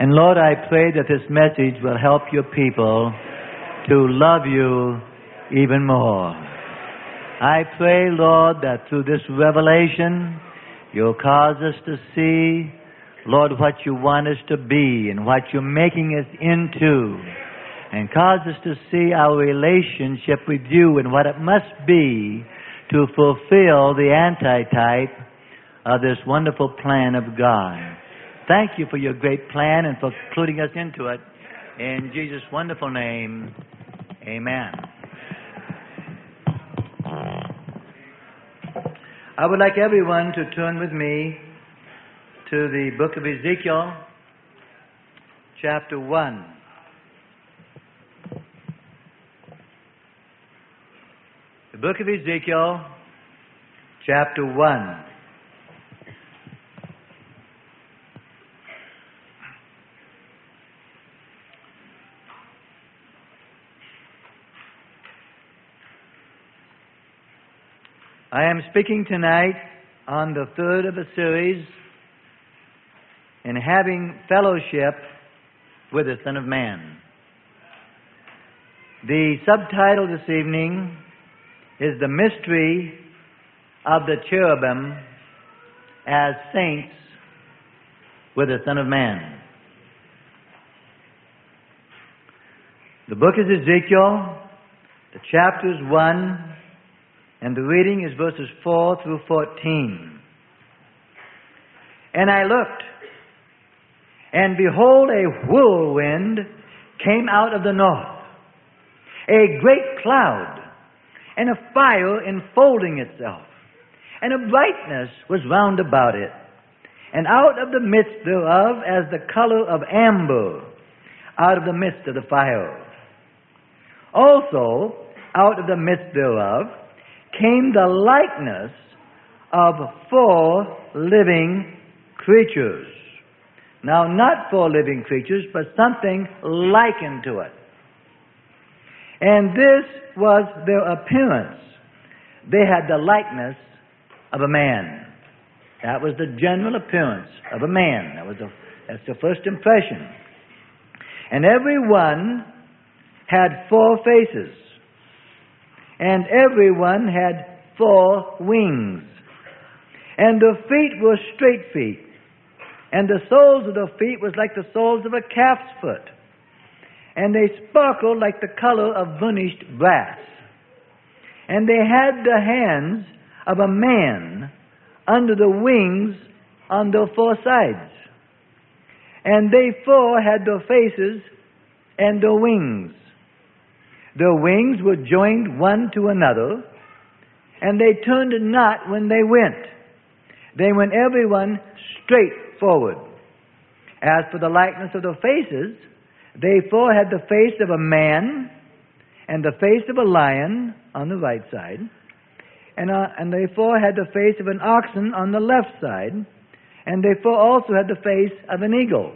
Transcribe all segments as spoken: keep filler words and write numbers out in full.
And Lord, I pray that this message will help your people to love you even more. I pray, Lord, that through this revelation, you'll cause us to see, Lord, what you want us to be and what you're making us into, and cause us to see our relationship with you and what it must be to fulfill the antitype of this wonderful plan of God. Thank you for your great plan and for including us into it. In Jesus' wonderful name, amen. I would like everyone to turn with me to the book of Ezekiel, chapter one. The book of Ezekiel, chapter one. I am speaking tonight on the third of a series in having fellowship with the Son of Man. The subtitle this evening is The Mystery of the Cherubim as Saints with the Son of Man. The book is Ezekiel, the chapter is one, and the reading is verses four through fourteen. And I looked, and behold, a whirlwind came out of the north, a great cloud, and a fire enfolding itself, and a brightness was round about it, and out of the midst thereof as the color of amber, out of the midst of the fire. Also, out of the midst thereof came the likeness of four living creatures. Now, not four living creatures, but something likened to it. And this was their appearance. They had the likeness of a man. That was the general appearance of a man. That was the, that's the first impression. And every one had four faces. And everyone had four wings. And their feet were straight feet. And the soles of their feet was like the soles of a calf's foot. And they sparkled like the color of burnished brass. And they had the hands of a man under the wings on their four sides. And they four had their faces and their wings. Their wings were joined one to another, and they turned not when they went. They went every one straight forward. As for the likeness of their faces, they four had the face of a man, and the face of a lion on the right side, and, uh, and they four had the face of an oxen on the left side, and they four also had the face of an eagle.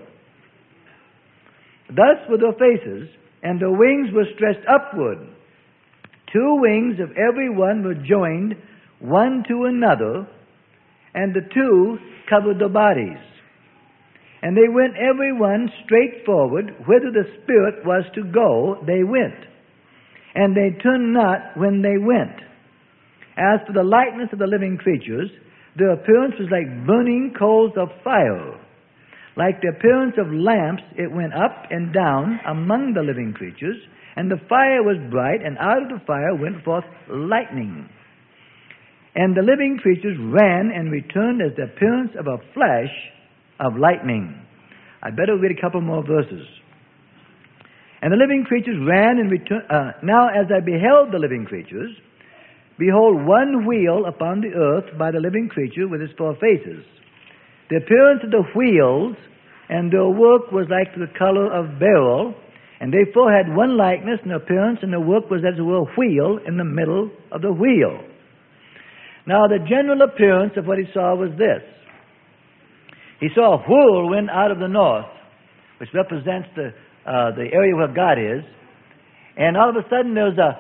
Thus were their faces, and the wings were stretched upward. Two wings of every one were joined one to another, and the two covered their bodies. And they went every one straight forward, whither the Spirit was to go, they went. And they turned not when they went. As for the likeness of the living creatures, their appearance was like burning coals of fire. Like the appearance of lamps, it went up and down among the living creatures, and the fire was bright, and out of the fire went forth lightning. And the living creatures ran and returned as the appearance of a flash of lightning. I better read a couple more verses. And the living creatures ran and returned. Uh, now as I beheld the living creatures, behold, one wheel upon the earth by the living creature with its four faces. The appearance of the wheels and their work was like the color of beryl, and they four had one likeness and appearance, and the work was as it were a wheel in the middle of the wheel. Now the general appearance of what he saw was this. He saw a whirlwind out of the north, which represents the uh, the area where God is, and all of a sudden there's a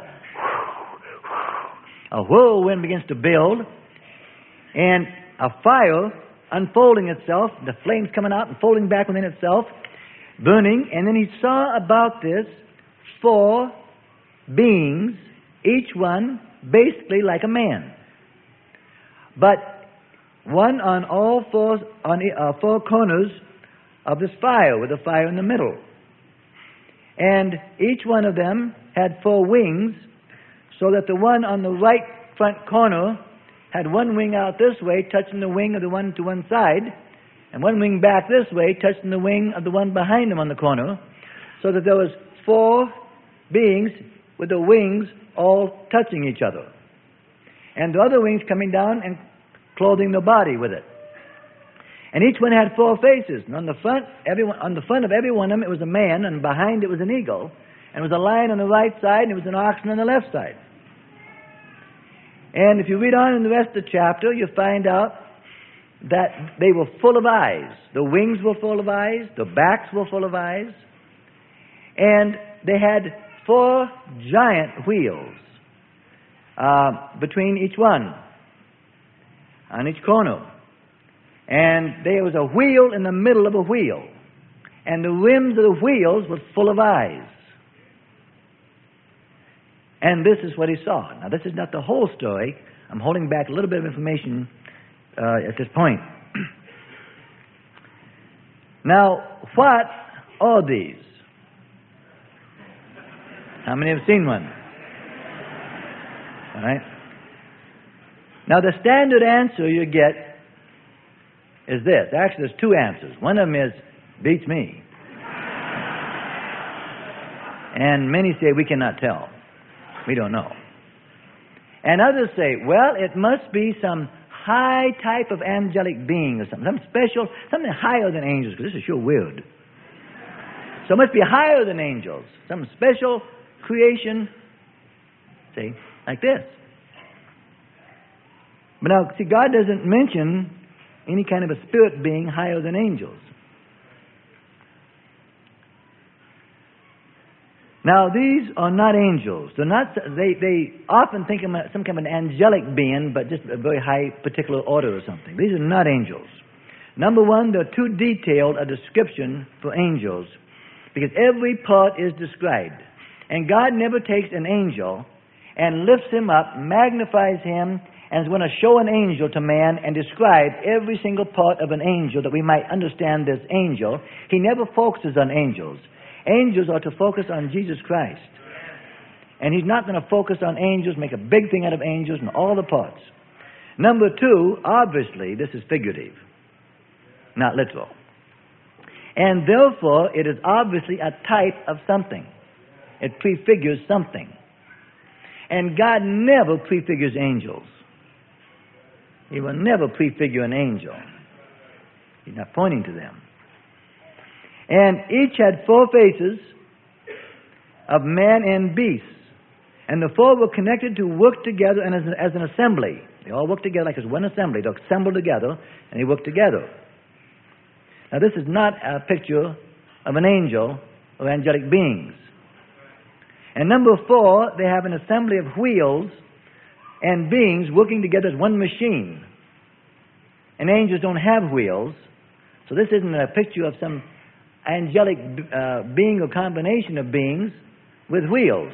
a whirlwind begins to build, and a fire unfolding itself, the flames coming out and folding back within itself. burning, and then he saw about this four beings, each one basically like a man. But one on all four, on uh, four corners of this fire, with a fire in the middle. And each one of them had four wings, so that the one on the right front corner had one wing out this way, touching the wing of the one to one side, and one wing back this way, touching the wing of the one behind him on the corner, so that there was four beings with the wings all touching each other. And the other wings coming down and clothing the body with it. And each one had four faces. And on the front, everyone, on the front of every one of them, it was a man, and behind it was an eagle. And it was a lion on the right side, and it was an oxen on the left side. And if you read on in the rest of the chapter, you find out that they were full of eyes. The wings were full of eyes. The backs were full of eyes. And they had four giant wheels uh, between each one, on each corner. And there was a wheel in the middle of a wheel. And the rims of the wheels were full of eyes. And this is what he saw. Now, this is not the whole story. I'm holding back a little bit of information uh, at this point. Now, what are these? How many have seen one? All right. Now, the standard answer you get is this. Actually, there's two answers. One of them is, beats me. And many say, we cannot tell. We don't know. And others say, well, it must be some high type of angelic being or something, some special, something higher than angels, because this is sure weird. So it must be higher than angels, some special creation, see, like this. But now, see, God doesn't mention any kind of a spirit being higher than angels. Now, these are not angels. They're not. They they often think of some kind of an angelic being, but just a very high particular order or something. These are not angels. Number one, they're too detailed a description for angels, because every part is described. And God never takes an angel and lifts him up, magnifies him, and is going to show an angel to man and describe every single part of an angel that we might understand this angel. He never focuses on angels. Angels are to focus on Jesus Christ. And he's not going to focus on angels, make a big thing out of angels and all the parts. Number two, obviously, this is figurative, not literal. And therefore, it is obviously a type of something. It prefigures something. And God never prefigures angels. He will never prefigure an angel. He's not pointing to them. And each had four faces of man and beast. And the four were connected to work together and as an, as an assembly. They all work together like as one assembly. They assemble together and they work together. Now, this is not a picture of an angel or angelic beings. And number four, they have an assembly of wheels and beings working together as one machine. And angels don't have wheels. So this isn't a picture of some angelic uh, being or combination of beings with wheels.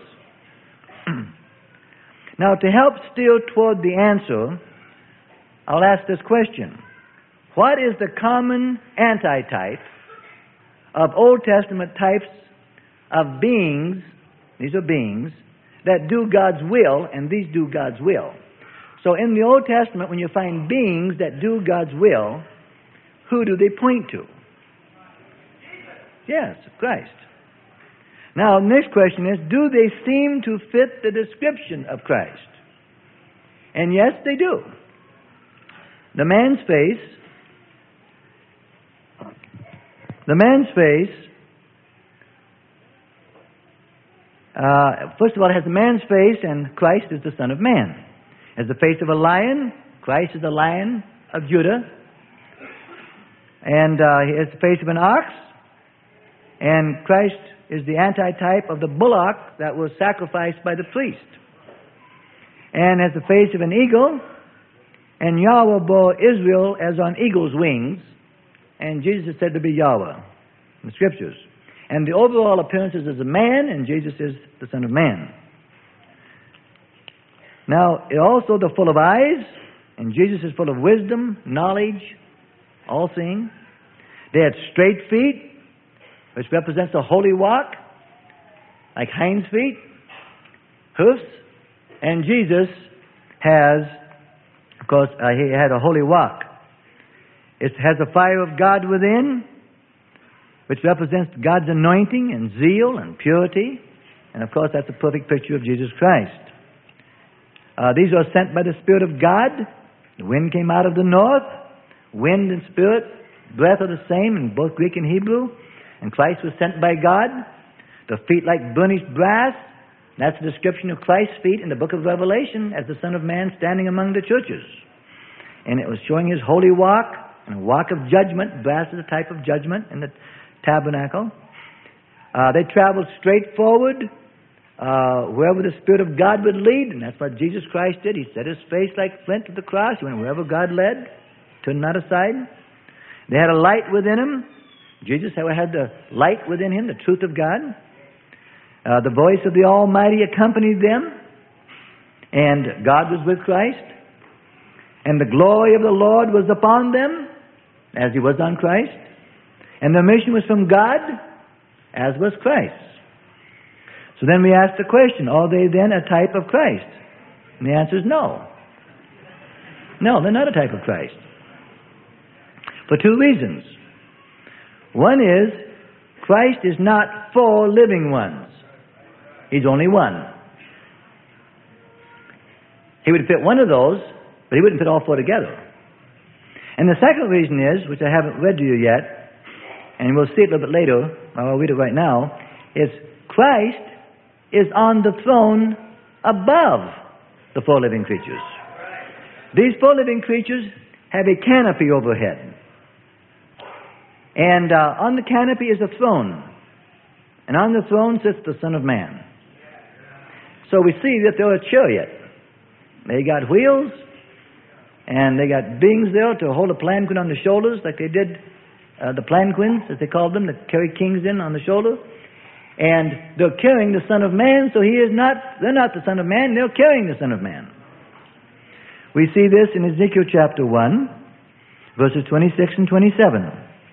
Now, to help steer toward the answer, I'll ask this question. What is the common antitype of Old Testament types of beings, these are beings, that do God's will, and these do God's will? So in the Old Testament, when you find beings that do God's will, who do they point to? Yes, Christ. Now, the next question is, do they seem to fit the description of Christ? And yes, they do. The man's face, the man's face, uh, first of all, it has the man's face, and Christ is the Son of Man. It has the face of a lion. Christ is the Lion of Judah. And uh, he has the face of an ox. And Christ is the antitype of the bullock that was sacrificed by the priest. And has the face of an eagle. And Yahweh bore Israel as on eagle's wings. And Jesus is said to be Yahweh in the Scriptures. And the overall appearance is as a man, and Jesus is the Son of Man. Now, also they're full of eyes, and Jesus is full of wisdom, knowledge, all-seeing. They had straight feet, which represents a holy walk, like hinds feet, hoofs, and Jesus has, of course, uh, he had a holy walk. It has the fire of God within, which represents God's anointing and zeal and purity. And of course, that's a perfect picture of Jesus Christ. Uh, these are sent by the Spirit of God. The wind came out of the north. Wind and spirit, breath are the same in both Greek and Hebrew. And Christ was sent by God. The feet like burnished brass. That's a description of Christ's feet in the book of Revelation as the Son of Man standing among the churches. And it was showing his holy walk and a walk of judgment. Brass is a type of judgment in the tabernacle. Uh, they traveled straight forward uh, wherever the Spirit of God would lead, and that's what Jesus Christ did. He set his face like flint to the cross. He went wherever God led, turned not aside. They had a light within him. Jesus had the light within him, the truth of God. Uh, the voice of the Almighty accompanied them, and God was with Christ. And the glory of the Lord was upon them, as he was on Christ. And their mission was from God, as was Christ. So then we ask the question, are they then a type of Christ? And the answer is no. No, they're not a type of Christ. For two reasons. One is, Christ is not for living ones. He's only one. He would fit one of those, but he wouldn't fit all four together. And the second reason is, which I haven't read to you yet, and we'll see it a little bit later, I'll read it right now, is Christ is on the throne above the four living creatures. These four living creatures have a canopy overhead. And uh, on the canopy is a throne. And on the throne sits the Son of Man. So we see that they're a chariot. They got wheels, and they got beings there to hold a palanquin on the shoulders, like they did uh, the palanquins, as they called them, that carry kings in on the shoulder. And they're carrying the Son of Man, so he is not, they're not the Son of Man, they're carrying the Son of Man. We see this in Ezekiel chapter one, verses twenty-six and twenty-seven.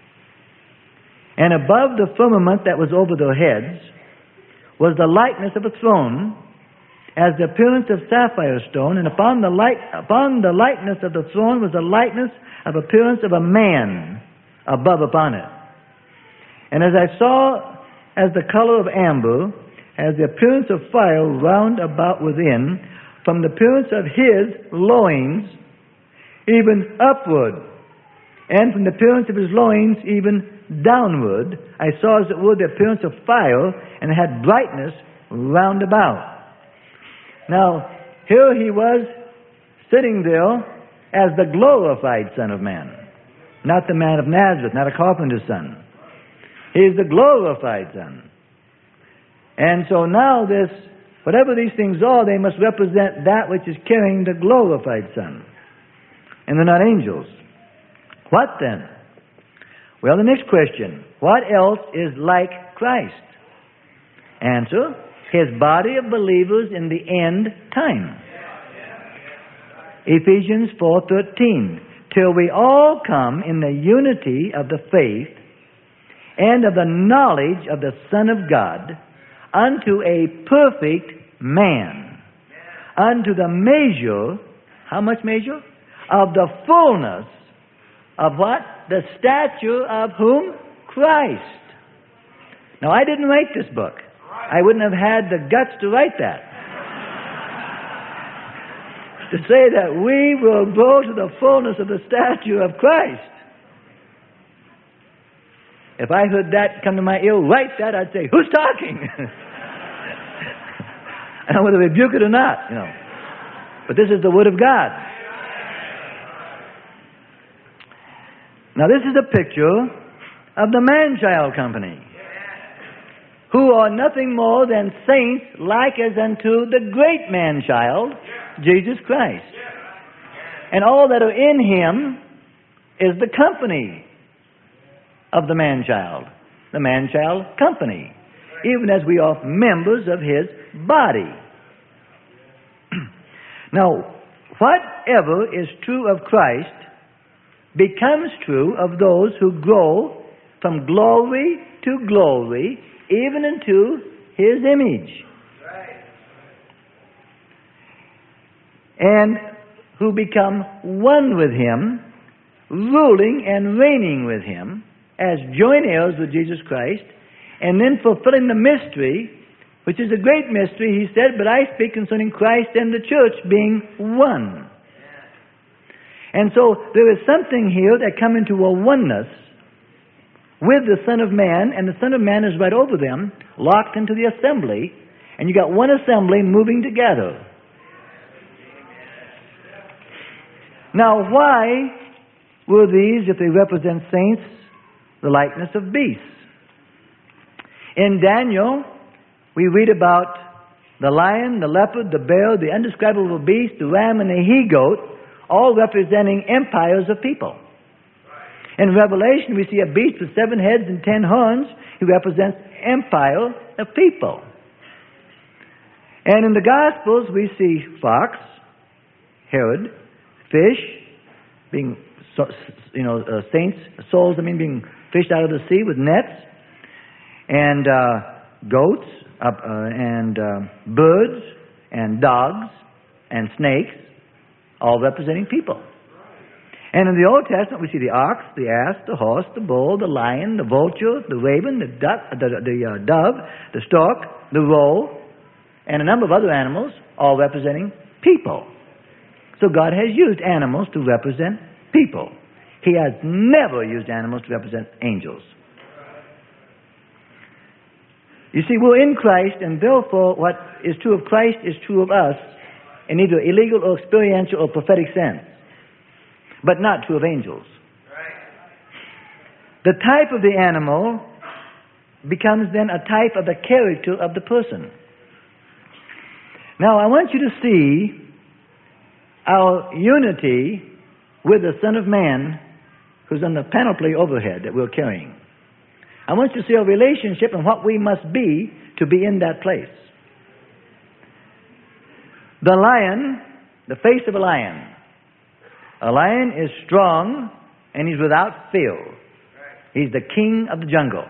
And above the firmament that was over their heads was the likeness of a throne, as the appearance of sapphire stone, and upon the light, upon the likeness of the throne was the likeness of appearance of a man above upon it. And as I saw as the color of amber, as the appearance of fire round about within, from the appearance of his loins, even upward, and from the appearance of his loins, even downward, I saw as it were the appearance of fire, and it had brightness round about. Now, here he was sitting there as the glorified Son of Man, not the man of Nazareth, not a carpenter's son. He is the glorified Son. And so now this, whatever these things are, they must represent that which is carrying the glorified Son. And they're not angels. What then? Well, the next question, what else is like Christ? Answer, his body of believers in the end time. Ephesians four thirteen, till we all come in the unity of the faith and of the knowledge of the Son of God, unto a perfect man, unto the measure, how much measure? Of the fullness of what? The stature of whom? Christ. Now, I didn't write this book. I wouldn't have had the guts to write that. To say that we will grow to the fullness of the stature of Christ. If I heard that come to my ear, write that, I'd say, who's talking? And whether to rebuke it or not, you know. But this is the Word of God. Now this is a picture of the Man-Child Company, who are nothing more than saints like as unto the great Man-Child, Jesus Christ. And all that are in Him is the company of the Man-Child. the man-child company, even as we are members of His body. Now, whatever is true of Christ becomes true of those who grow from glory to glory, even into His image. And who become one with Him, ruling and reigning with Him as joint heirs with Jesus Christ, and then fulfilling the mystery, which is a great mystery, He said, but I speak concerning Christ and the church being one. And so there is something here that come into a oneness with the Son of Man, and the Son of Man is right over them, locked into the assembly, and you got one assembly moving together. Now, why were these, if they represent saints, the likeness of beasts? In Daniel, we read about the lion, the leopard, the bear, the undescribable beast, the ram, and the he-goat, all representing empires of people. In Revelation, we see a beast with seven heads and ten horns, who represents empire of people. And in the Gospels, we see fox, Herod, fish, being, you know, uh, saints, souls, I mean, being fished out of the sea with nets, and uh, goats, uh, uh, and uh, birds, and dogs, and snakes, all representing people. And in the Old Testament, we see the ox, the ass, the horse, the bull, the lion, the vulture, the raven, the duck, the, the uh, dove, the stork, the roe, and a number of other animals, all representing people. So God has used animals to represent people. He has never used animals to represent angels. You see, we're in Christ, and therefore what is true of Christ is true of us in either illegal or experiential or prophetic sense, but not true of angels. The type of the animal becomes then a type of the character of the person. Now, I want you to see our unity with the Son of Man, who's on the panoply overhead that we're carrying. I want you to see our relationship and what we must be to be in that place. The lion, the face of a lion. A lion is strong and he's without fear. He's the king of the jungle.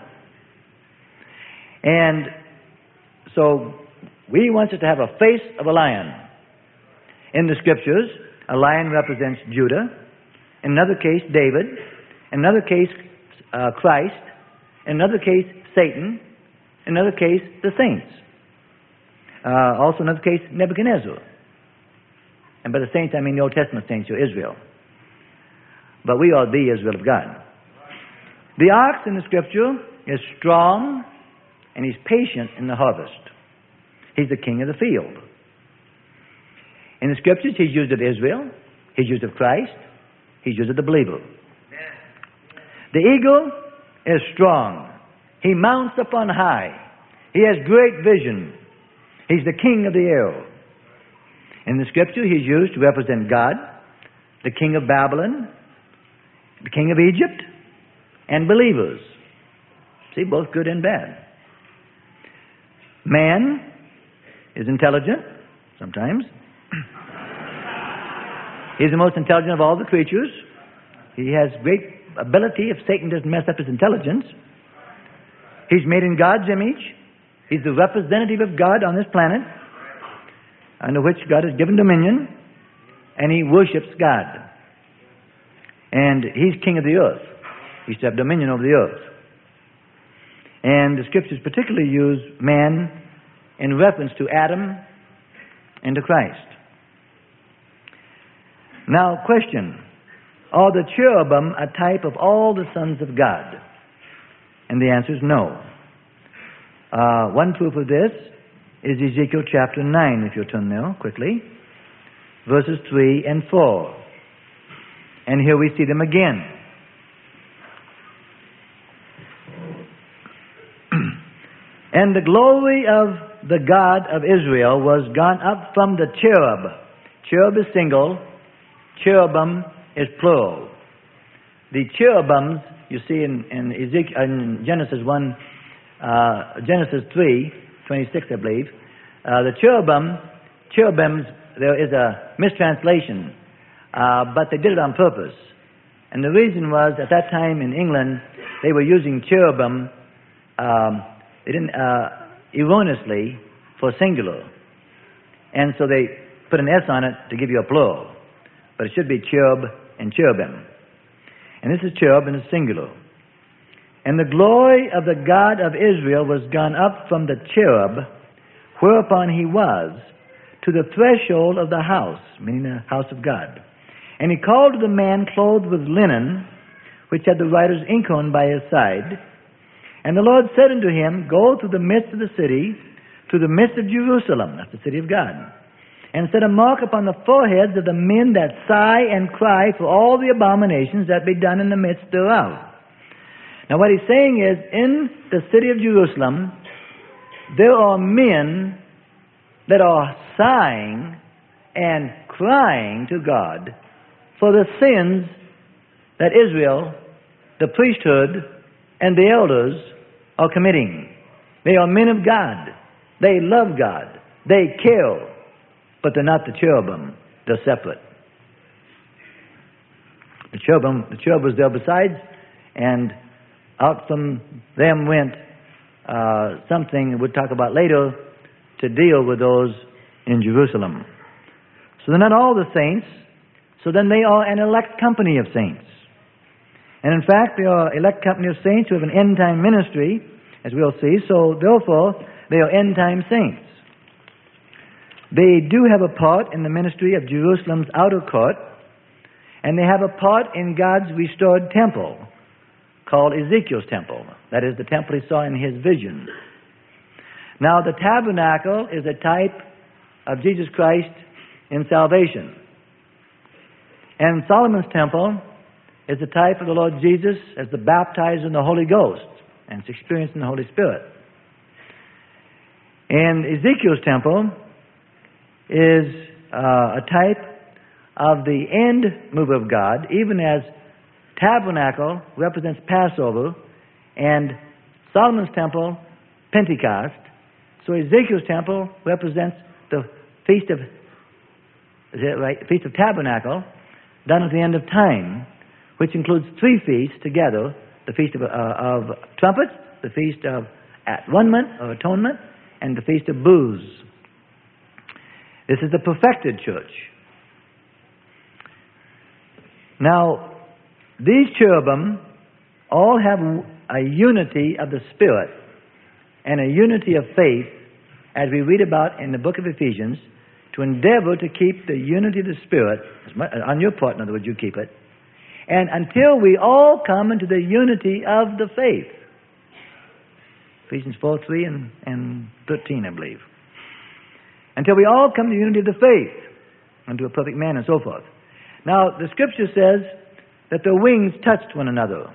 And so we want us to have a face of a lion. In the Scriptures, a lion represents Judah. In another case, David. In another case, uh, Christ. In another case, Satan. In another case, the saints. Uh, also in another case, Nebuchadnezzar. And by the saints, I mean the Old Testament saints, or Israel. But we are the Israel of God. The ox in the Scripture is strong, and he's patient in the harvest. He's the king of the field. In the Scriptures, he's used of Israel. He's used of Christ. He's used of the believer. The eagle is strong. He mounts up on high. He has great vision. He's the king of the air. In the Scripture, he's used to represent God, the king of Babylon, the king of Egypt, and believers. See, both good and bad. Man is intelligent, sometimes. He's the most intelligent of all the creatures. He has great ability if Satan doesn't mess up his intelligence. He's made in God's image. He's the representative of God on this planet, under which God has given dominion, and he worships God. And he's king of the earth. He's to have dominion over the earth. And the Scriptures particularly use man in reference to Adam and to Christ. Now, question. Are the cherubim a type of all the sons of God? And the answer is no. Uh, one proof of this is Ezekiel chapter nine, if you'll turn there quickly, verses three and four. And here we see them again. And the glory of the God of Israel was gone up from the cherub. Cherub is single, cherubim is plural. The cherubims you see in, in, Ezekiel, in Genesis one, uh, Genesis three, twenty-six, I believe, uh, the cherubim, cherubims, there is a mistranslation, uh, but they did it on purpose. And the reason was, at that time in England, they were using cherubim, um, they didn't, uh, erroneously for singular. And so they put an S on it to give you a plural. But it should be cherub and cherubim. And this is cherub and it's singular. And the glory of the God of Israel was gone up from the cherub, whereupon he was, to the threshold of the house, meaning the house of God. And he called to the man clothed with linen, which had the writer's inkhorn by his side. And the Lord said unto him, Go to the midst of the city, to the midst of Jerusalem, that's the city of God, and set a mark upon the foreheads of the men that sigh and cry for all the abominations that be done in the midst thereof. Now what he's saying is, in the city of Jerusalem, there are men that are sighing and crying to God for the sins that Israel, the priesthood, and the elders are committing. They are men of God. They love God. They care. But they're not the cherubim. They're separate. The cherubim, the cherub was there besides, and out from them went uh, something we'll talk about later to deal with those in Jerusalem. So they're not all the saints. So then they are an elect company of saints. And in fact, they are elect company of saints who have an end-time ministry, as we'll see. So therefore, they are end-time saints. They do have a part in the ministry of Jerusalem's outer court, and they have a part in God's restored temple, called Ezekiel's temple. That is the temple he saw in his vision. Now, the tabernacle is a type of Jesus Christ in salvation. And Solomon's temple is a type of the Lord Jesus as the baptized in the Holy Ghost and its experience in the Holy Spirit. And Ezekiel's temple is uh, a type of the end move of God, even as tabernacle represents Passover and Solomon's temple, Pentecost. So Ezekiel's temple represents the Feast of, is it right? Feast of Tabernacle, done at the end of time, which includes three feasts together: the Feast of, uh, of Trumpets, the Feast of At-One-ment or Atonement, and the Feast of Booths. This is the perfected church. Now, these cherubim all have a unity of the Spirit and a unity of faith, as we read about in the book of Ephesians, to endeavor to keep the unity of the Spirit, on your part, in other words, you keep it, and until we all come into the unity of the faith. Ephesians four, three, and, and thirteen, I believe. Until we all come to the unity of the faith, unto a perfect man, and so forth. Now, the Scripture says that the wings touched one another.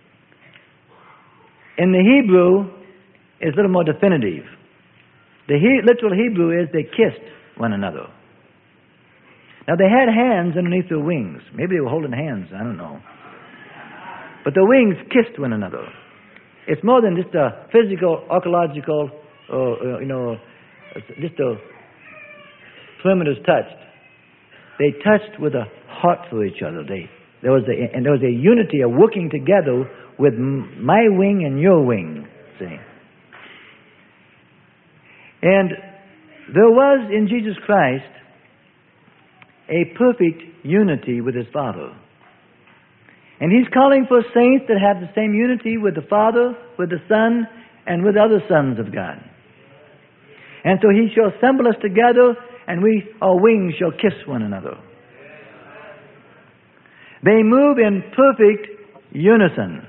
In the Hebrew, it's a little more definitive. The he, literal Hebrew is they kissed one another. Now, they had hands underneath their wings. Maybe they were holding hands, I don't know. But the wings kissed one another. It's more than just a physical, archaeological, or, uh, you know, just a perimeters touched. They touched with a heart for each other. They, there was a, and there was a unity, a working together with my wing and your wing, see. And there was in Jesus Christ a perfect unity with his Father. And he's calling for saints that have the same unity with the Father, with the Son, and with other sons of God. And so he shall assemble us together, and we, our wings shall kiss one another. They move in perfect unison.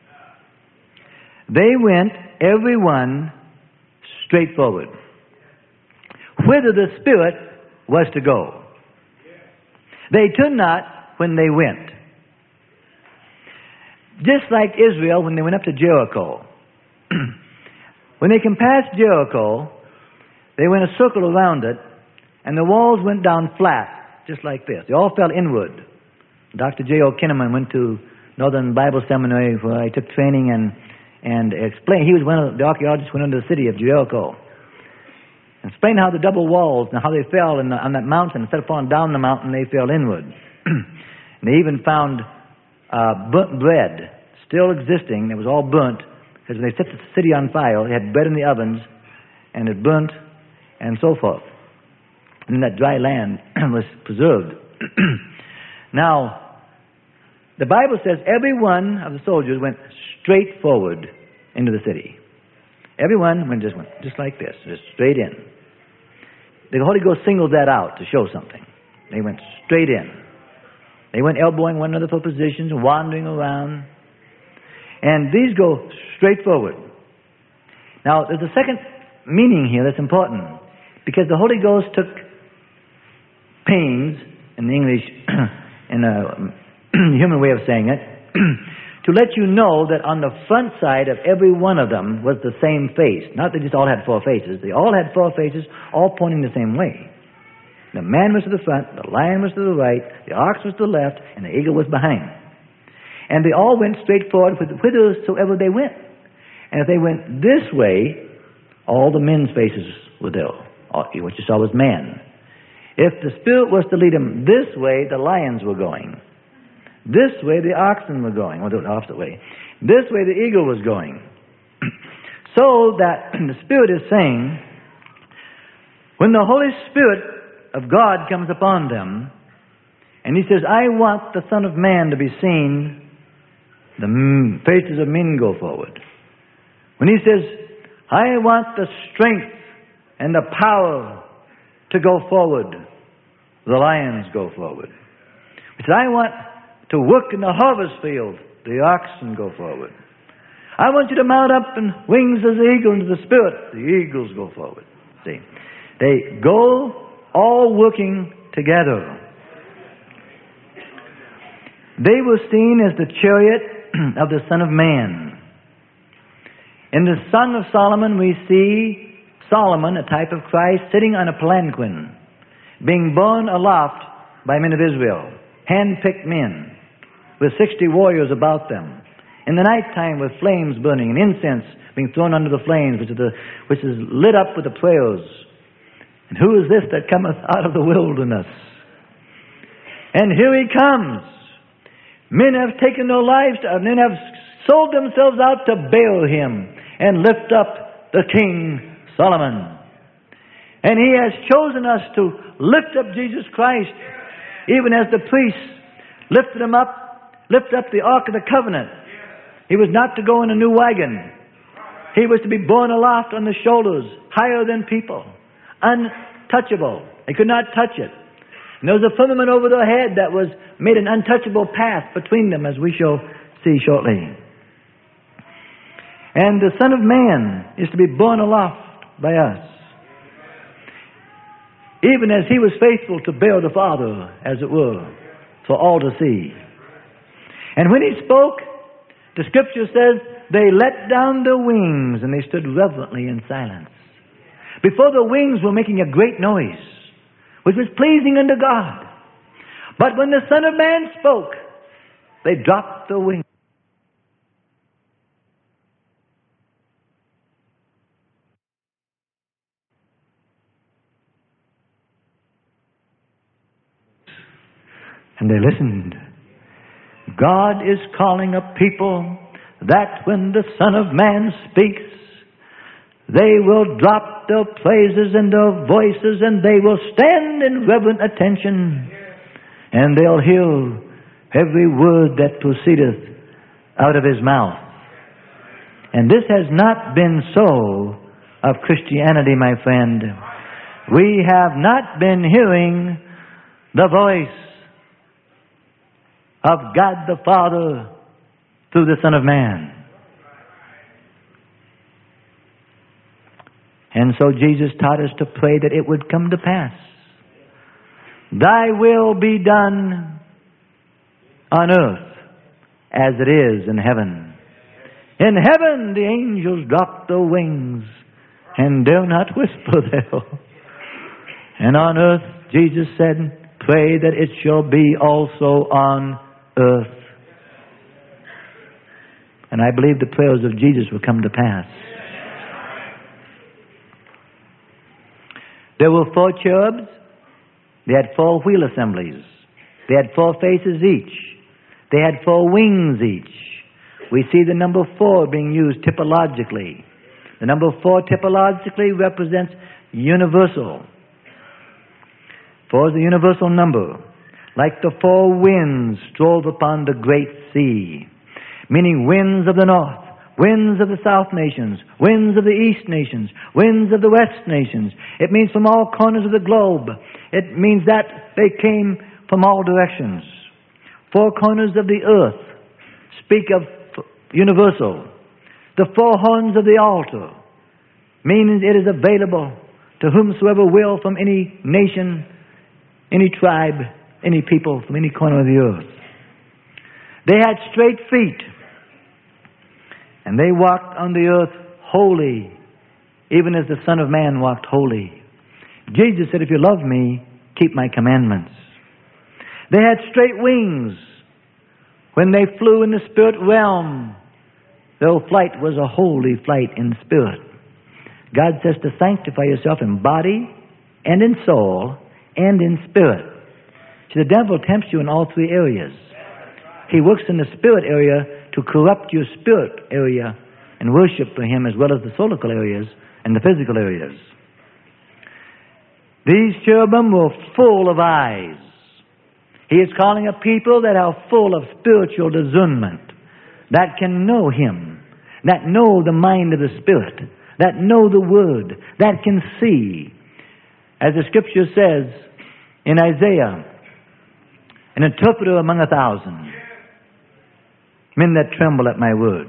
They went, every one, straight forward, whither the Spirit was to go. They turned not when they went. Just like Israel when they went up to Jericho. When they came past Jericho, they went a circle around it, and the walls went down flat, just like this. They all fell inward. Doctor J O Kinnaman went to Northern Bible Seminary where I took training and and explained. He was one of the archaeologists who went into the city of Jericho. Explained how the double walls and how they fell in the, on that mountain. Instead of falling down the mountain, they fell inward. And they even found uh, burnt bread still existing. It was all burnt because when they set the city on fire, they had bread in the ovens and it burnt and so forth. And that dry land was preserved. Now, the Bible says every one of the soldiers went straight forward into the city. Everyone went just went just like this, just straight in. The Holy Ghost singled that out to show something. They went straight in. They went elbowing one another for positions, wandering around. And these go straight forward. Now, there's a second meaning here that's important. Because the Holy Ghost took pains, in the English, in a human way of saying it, to let you know that on the front side of every one of them was the same face. Not that they just all had four faces. They all had four faces, all pointing the same way. The man was to the front, the lion was to the right, the ox was to the left, and the eagle was behind. And they all went straight forward whithersoever they went. And if they went this way, all the men's faces were there. What you saw was man. If the Spirit was to lead them this way, the lions were going. This way, the oxen were going, or the opposite way. This way, the eagle was going. So that the Spirit is saying, when the Holy Spirit of God comes upon them, and He says, I want the Son of Man to be seen, the faces of men go forward. When He says, I want the strength and the power to go forward, the lions go forward. He said, I want to work in the harvest field, the oxen go forward. I want you to mount up in wings as the eagle into the Spirit, the eagles go forward. See, they go all working together. They were seen as the chariot of the Son of Man. In the Song of Solomon, we see Solomon, a type of Christ, sitting on a palanquin, being borne aloft by men of Israel, hand-picked men, with sixty warriors about them. In the nighttime with flames burning and incense being thrown under the flames, which is, the, which is lit up with the prayers. And who is this that cometh out of the wilderness? And here He comes. Men have taken their lives, men have sold themselves out to bail Him and lift up the King Solomon. And He has chosen us to lift up Jesus Christ, even as the priests lifted Him up, lift up the Ark of the Covenant. He was not to go in a new wagon. He was to be borne aloft on the shoulders, higher than people, untouchable. They could not touch it. And there was a firmament over their head that was made an untouchable path between them, as we shall see shortly. And the Son of Man is to be borne aloft by us, even as He was faithful to bear the Father, as it were, for all to see. And when He spoke, the Scripture says, they let down their wings and they stood reverently in silence. Before the wings were making a great noise, which was pleasing unto God. But when the Son of Man spoke, they dropped their wings. And they listened. God is calling a people that when the Son of Man speaks, they will drop their praises and their voices, and they will stand in reverent attention, and they'll hear every word that proceedeth out of His mouth. And this has not been so of Christianity, my friend. We have not been hearing the voice of God the Father through the Son of Man. And so Jesus taught us to pray that it would come to pass. Thy will be done on earth as it is in heaven. In heaven the angels drop their wings and dare not whisper there. And on earth, Jesus said, pray that it shall be also on earth. And I believe the prayers of Jesus will come to pass. There were four cherubs. They had four wheel assemblies. They had four faces each. They had four wings each. We see the number four being used typologically. The number four typologically represents universal. Four is the universal number. Like the four winds strove upon the great sea. Meaning winds of the north, winds of the south nations, winds of the east nations, winds of the west nations. It means from all corners of the globe. It means that they came from all directions. Four corners of the earth speak of universal. The four horns of the altar means it is available to whomsoever will from any nation, any tribe, any people, from any corner of the earth. They had straight feet, and they walked on the earth holy, even as the Son of Man walked holy. Jesus said, if you love me, keep my commandments. They had straight wings. When they flew in the spirit realm, their flight was a holy flight in spirit. God says to sanctify yourself in body and in soul and in spirit. See, the devil tempts you in all three areas. He works in the spirit area to corrupt your spirit area and worship for him, as well as the soulical areas and the physical areas. These cherubim were full of eyes. He is calling a people that are full of spiritual discernment, that can know him, that know the mind of the Spirit, that know the Word, that can see. As the Scripture says in Isaiah, an interpreter among a thousand, men that tremble at my word.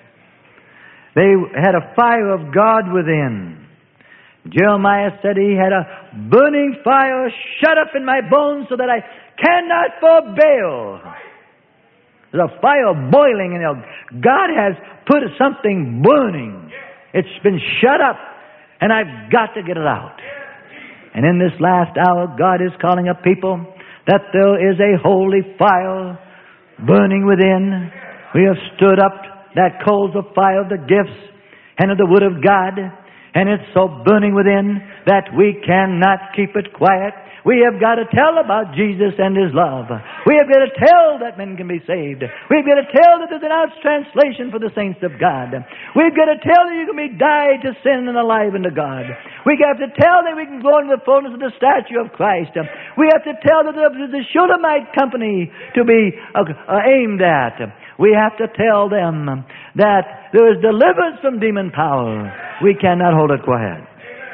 They had a fire of God within. Jeremiah said he had a burning fire shut up in my bones so that I cannot forbear. There's a fire boiling in there. God has put something burning. It's been shut up, and I've got to get it out. And in this last hour, God is calling a people that there is a holy fire burning within. We have stood up that coals of fire of the gifts and of the Word of God, and it's so burning within that we cannot keep it quiet. We have got to tell about Jesus and His love. We have got to tell that men can be saved. We've got to tell that there's an out translation for the saints of God. We've got to tell that you can be died to sin and alive unto God. We have to tell that we can go into the fullness of the stature of Christ. We have to tell that there's the Shulamite company to be uh, uh, aimed at. We have to tell them that there is deliverance from demon power. We cannot hold it quiet.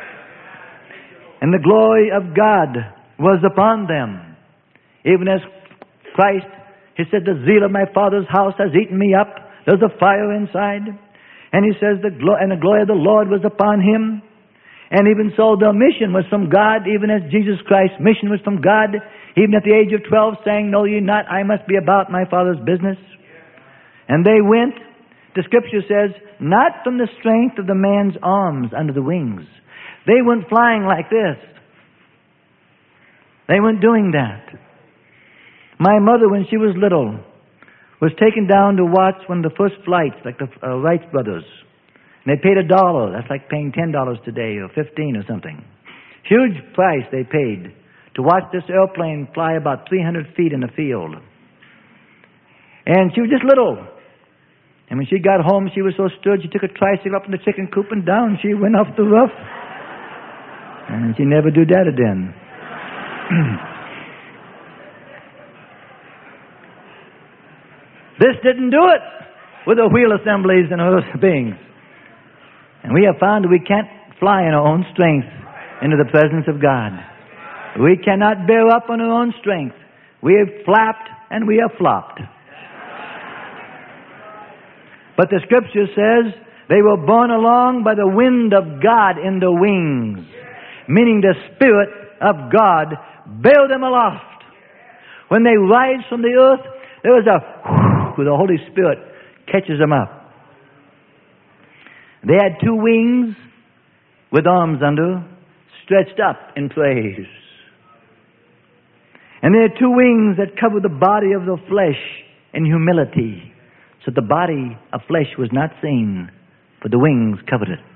And the glory of God was upon them. Even as Christ, He said, the zeal of my Father's house has eaten me up. There's a fire inside. And He says, the glo- and the glory of the Lord was upon Him. And even so, the mission was from God, even as Jesus Christ's mission was from God, even at the age of twelve, saying, know ye not, I must be about my Father's business. And they went, the Scripture says, not from the strength of the man's arms under the wings. They went flying like this. They weren't doing that. My mother, when she was little, was taken down to watch one of the first flights, like the uh, Wright brothers. And they paid a dollar. That's like paying ten dollars today, or fifteen or something. Huge price they paid to watch this airplane fly about three hundred feet in the field. And she was just little. And when she got home, she was so stirred, she took a tricycle up in the chicken coop and down. She went off the roof. And she never do that again. This didn't do it with the wheel assemblies and earth beings. And we have found that we can't fly in our own strength into the presence of God. We cannot bear up on our own strength. We have flapped and we have flopped. But the Scripture says they were borne along by the wind of God in the wings, meaning the Spirit of God bear them aloft. When they rise from the earth, there is a whoosh, where the Holy Spirit catches them up. They had two wings with arms under, stretched up in praise. And they had two wings that covered the body of the flesh in humility, so the body of flesh was not seen, for the wings covered it.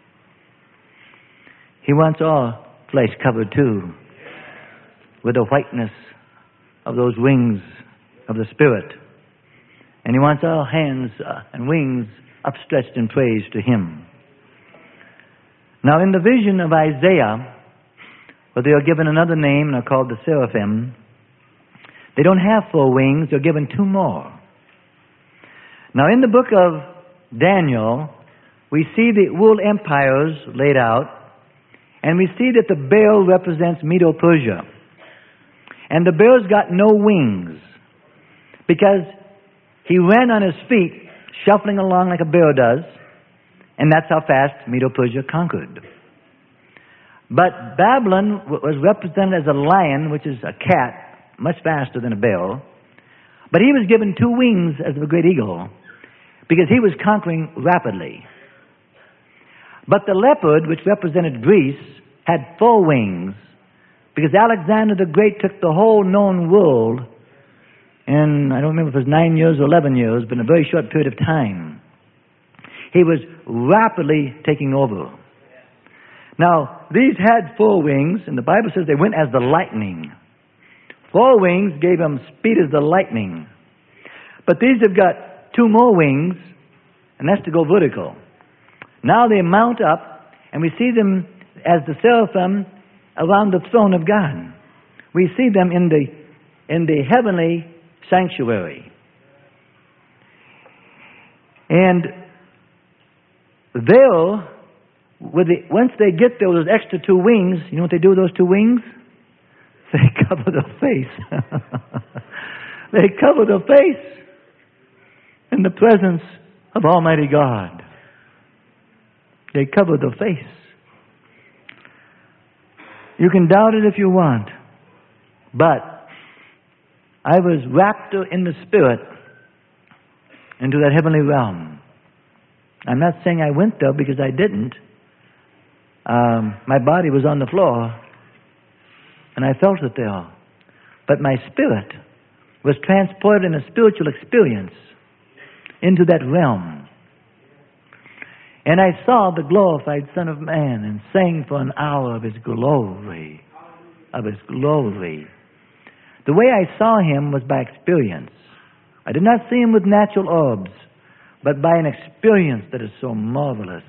He wants all flesh covered too, with the whiteness of those wings of the Spirit. And He wants our hands uh, and wings upstretched in praise to Him. Now in the vision of Isaiah, where they are given another name and are called the seraphim, they don't have four wings, they're given two more. Now in the book of Daniel, we see the world empires laid out, and we see that the bear represents Medo-Persia. And the bear's got no wings, because he ran on his feet, shuffling along like a bear does, and that's how fast Medo-Persia conquered. But Babylon was represented as a lion, which is a cat, much faster than a bear. But he was given two wings as a great eagle, because he was conquering rapidly. But the leopard, which represented Greece, had four wings, because Alexander the Great took the whole known world in, I don't remember if it was nine years or eleven years, but in a very short period of time. He was rapidly taking over. Now, these had four wings, and the Bible says they went as the lightning. Four wings gave them speed as the lightning. But these have got two more wings, and that's to go vertical. Now they mount up, and we see them as the seraphim around the throne of God. We see them in the in the heavenly sanctuary. And they'll, with the, once they get those extra two wings, you know what they do with those two wings? They cover the face. They cover the face in the presence of Almighty God. They cover the face. You can doubt it if you want, but I was wrapped in the Spirit into that heavenly realm. I'm not saying I went there, because I didn't. Um, my body was on the floor, and I felt it there. But my spirit was transported in a spiritual experience into that realm. And I saw the glorified Son of Man and sang for an hour of His glory, of His glory. The way I saw Him was by experience. I did not see Him with natural orbs, but by an experience that is so marvelous.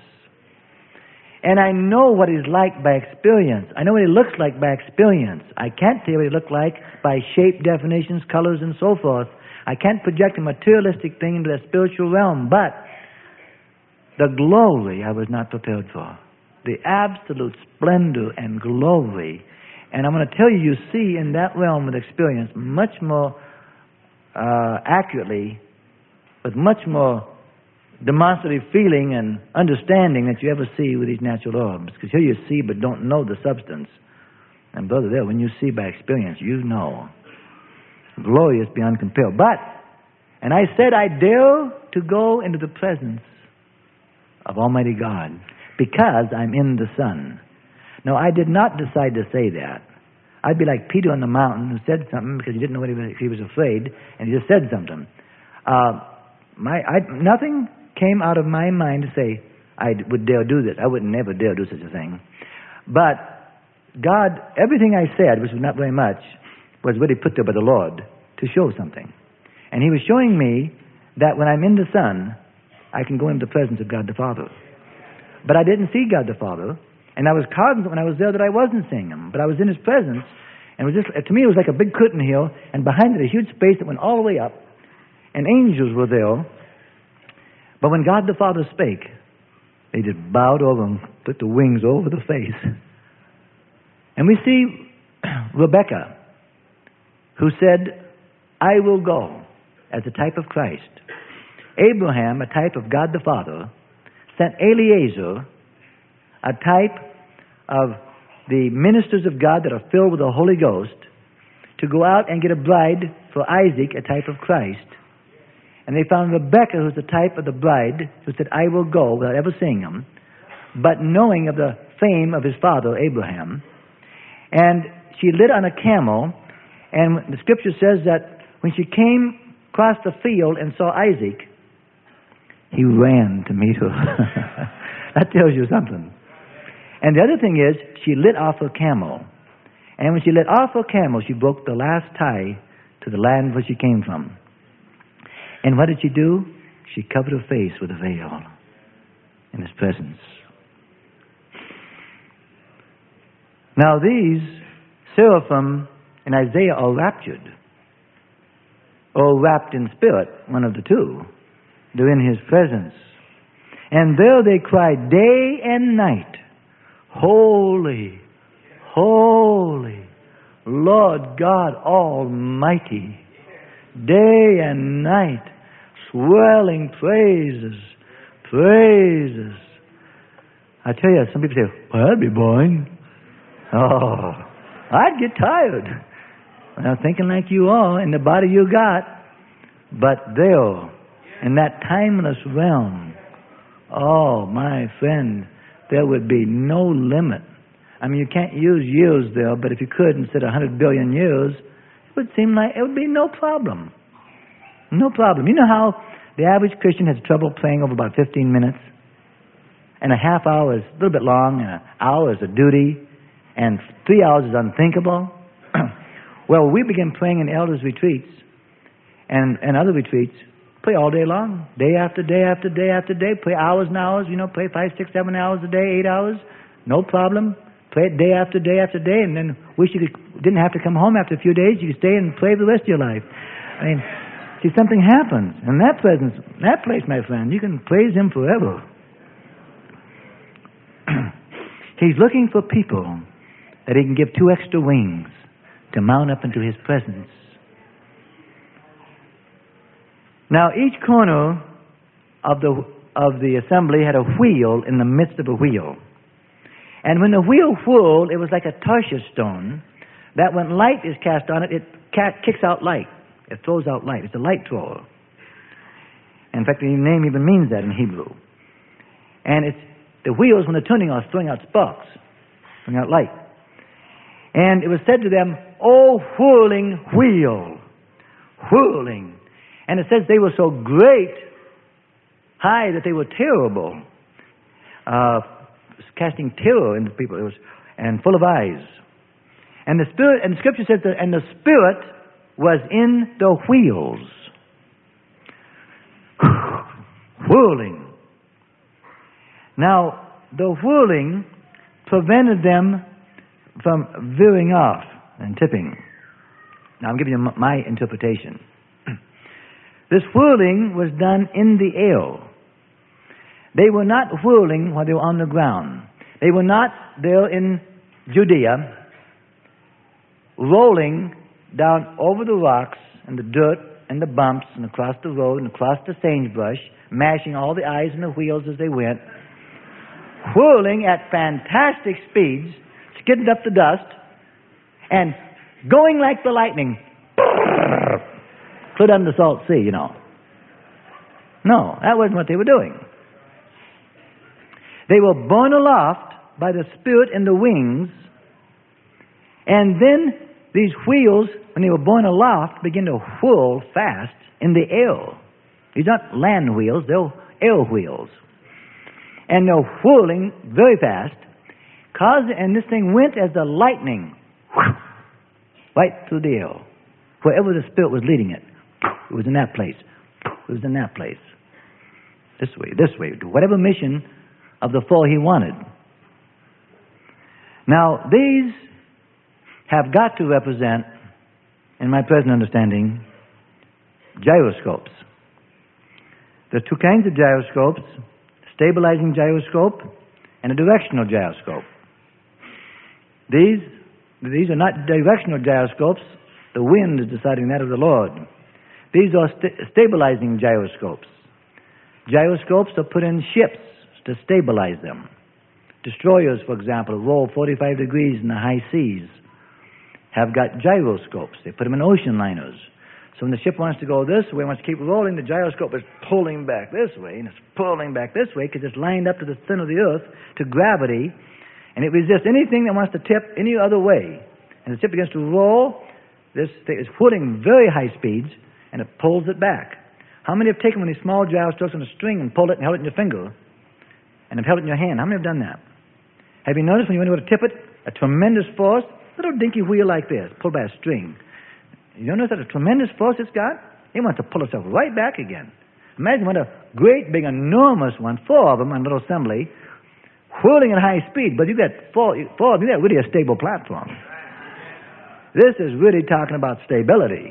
And I know what He's like by experience. I know what He looks like by experience. I can't tell you what He looked like by shape, definitions, colors, and so forth. I can't project a materialistic thing into the spiritual realm, but the glory I was not prepared for. The absolute splendor and glory. And I'm going to tell you, you see in that realm with experience much more uh, accurately, with much more demonstrative feeling and understanding that you ever see with these natural orbs. Because here you see but don't know the substance. And brother, there, when you see by experience, you know. Glorious beyond compare. But, and I said, I dare to go into the presence of Almighty God, because I'm in the Son. Now, I did not decide to say that. I'd be like Peter on the mountain who said something because he didn't know what he was, he was afraid, and he just said something. Uh, my, I, nothing came out of my mind to say I would dare do this. I would never dare do such a thing. But God, everything I said, which was not very much, was really put there by the Lord to show something. And He was showing me that when I'm in the Son, I can go into the presence of God the Father. But I didn't see God the Father, and I was cognizant when I was there that I wasn't seeing Him, but I was in His presence, and it was just, to me it was like a big curtain here, and behind it a huge space that went all the way up, and angels were there. But when God the Father spake, they just bowed over and put the wings over the face. And we see Rebecca, who said, I will go, as a type of Christ. Abraham, a type of God the Father, sent Eliezer, a type of the ministers of God that are filled with the Holy Ghost, to go out and get a bride for Isaac, a type of Christ. And they found Rebecca, who's the type of the bride, who said, I will go, without ever seeing him, but knowing of the fame of his father, Abraham. And she lit on a camel, and the Scripture says that when she came across the field and saw Isaac, He ran to meet her. That tells you something. And the other thing is, she lit off her camel. And when she lit off her camel, she broke the last tie to the land where she came from. And what did she do? She covered her face with a veil in his presence. Now these seraphim in Isaiah are raptured, or wrapped in spirit, one of the two. They're in his presence. And there they cry day and night, holy, holy, Lord God Almighty. Day and night, swelling praises, praises. I tell you, some people say, well, that'd be boring. Oh, I'd get tired. Well, thinking like you are in the body you got. But there, in that timeless realm, oh, my friend, there would be no limit. I mean, you can't use years there, but if you could, instead of one hundred billion years, it would seem like it would be no problem. No problem. You know how the average Christian has trouble praying over about fifteen minutes? And a half hour is a little bit long, and an hour is a duty, and three hours is unthinkable. Well, we begin praying in elders' retreats and, and other retreats, pray all day long, day after day after day after day, pray hours and hours, you know, pray five, six, seven hours a day, eight hours, no problem. Pray it day after day after day, and then wish you could, didn't have to come home after a few days. You could stay and pray the rest of your life. I mean, see, something happens. In that presence, that place, my friend, you can praise him forever. He's looking for people that he can give two extra wings to mount up into his presence. Now, each corner of the of the assembly had a wheel in the midst of a wheel. And when the wheel whirled, it was like a Tarshish stone that when light is cast on it, it kicks out light. It throws out light. It's a light thrower. In fact, the name even means that in Hebrew. And it's the wheels, when they're turning, are throwing out sparks, throwing out light. And it was said to them, "O whirling wheel, whirling." And it says they were so great, high, that they were terrible, uh, casting terror into people. It was, and full of eyes. And the spirit, and the scripture says that, and the spirit was in the wheels, whirling. Now, the whirling prevented them from veering off and tipping. Now, I'm giving you my interpretation. This whirling was done in the air. They were not whirling while they were on the ground. They were not there in Judea, rolling down over the rocks and the dirt and the bumps and across the road and across the sagebrush, mashing all the eyes and the wheels as they went, whirling at fantastic speeds, skidding up the dust, and going like the lightning, clear down the salt sea, you know. No, that wasn't what they were doing. They were borne aloft by the Spirit in the wings, and then these wheels, when they were borne aloft, began to whirl fast in the air. These aren't land wheels, they're air wheels. And they're whirling very fast, cause, and this thing went as the lightning, right through the air. Wherever the Spirit was leading it, it was in that place. It was in that place. This way, this way, to whatever mission of the four he wanted. Now, these have got to represent, in my present understanding, gyroscopes. There are two kinds of gyroscopes, stabilizing gyroscope and a directional gyroscope. These, these are not directional gyroscopes. The wind is deciding that of the Lord. These are st- stabilizing gyroscopes. Gyroscopes are put in ships to stabilize them. Destroyers, for example, roll forty-five degrees in the high seas, have got gyroscopes. They put them in ocean liners. So when the ship wants to go this way, wants to keep rolling, the gyroscope is pulling back this way, and it's pulling back this way because it's lined up to the center of the earth, to gravity, and it resists anything that wants to tip any other way. And the ship begins to roll. This thing is pulling very high speeds, and it pulls it back. How many have taken one of these small jar strokes on a string and pulled it and held it in your finger and have held it in your hand? How many have done that? Have you noticed when you went to tip it, a tremendous force, little dinky wheel like this, pulled by a string. You notice that a tremendous force it's got? It wants to pull itself right back again. Imagine what a great, big, enormous one, four of them on a little assembly, whirling at high speed, but you got four, four of them, you got really a stable platform. This is really talking about stability.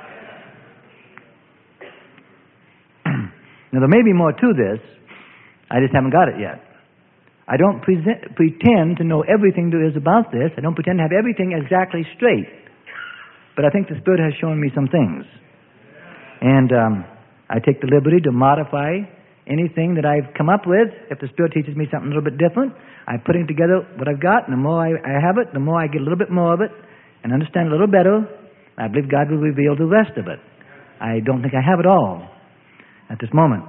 Now, there may be more to this. I just haven't got it yet. I don't present, pretend to know everything there is about this. I don't pretend to have everything exactly straight. But I think the Spirit has shown me some things. And um, I take the liberty to modify anything that I've come up with. If the Spirit teaches me something a little bit different, I'm putting together what I've got, and the more I, I have it, the more I get a little bit more of it and understand a little better. I believe God will reveal the rest of it. I don't think I have it all at this moment.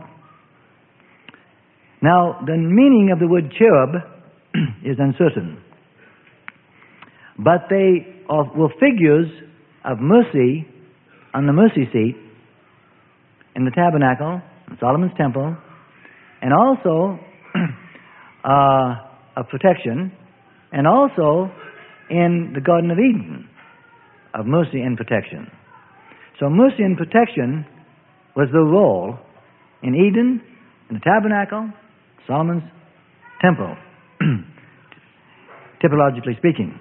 Now, the meaning of the word cherub is uncertain. But they are, were figures of mercy on the mercy seat in the tabernacle, in Solomon's temple, and also uh, of protection, and also in the Garden of Eden, of mercy and protection. So mercy and protection was the role in Eden, in the tabernacle, Solomon's temple, typologically speaking.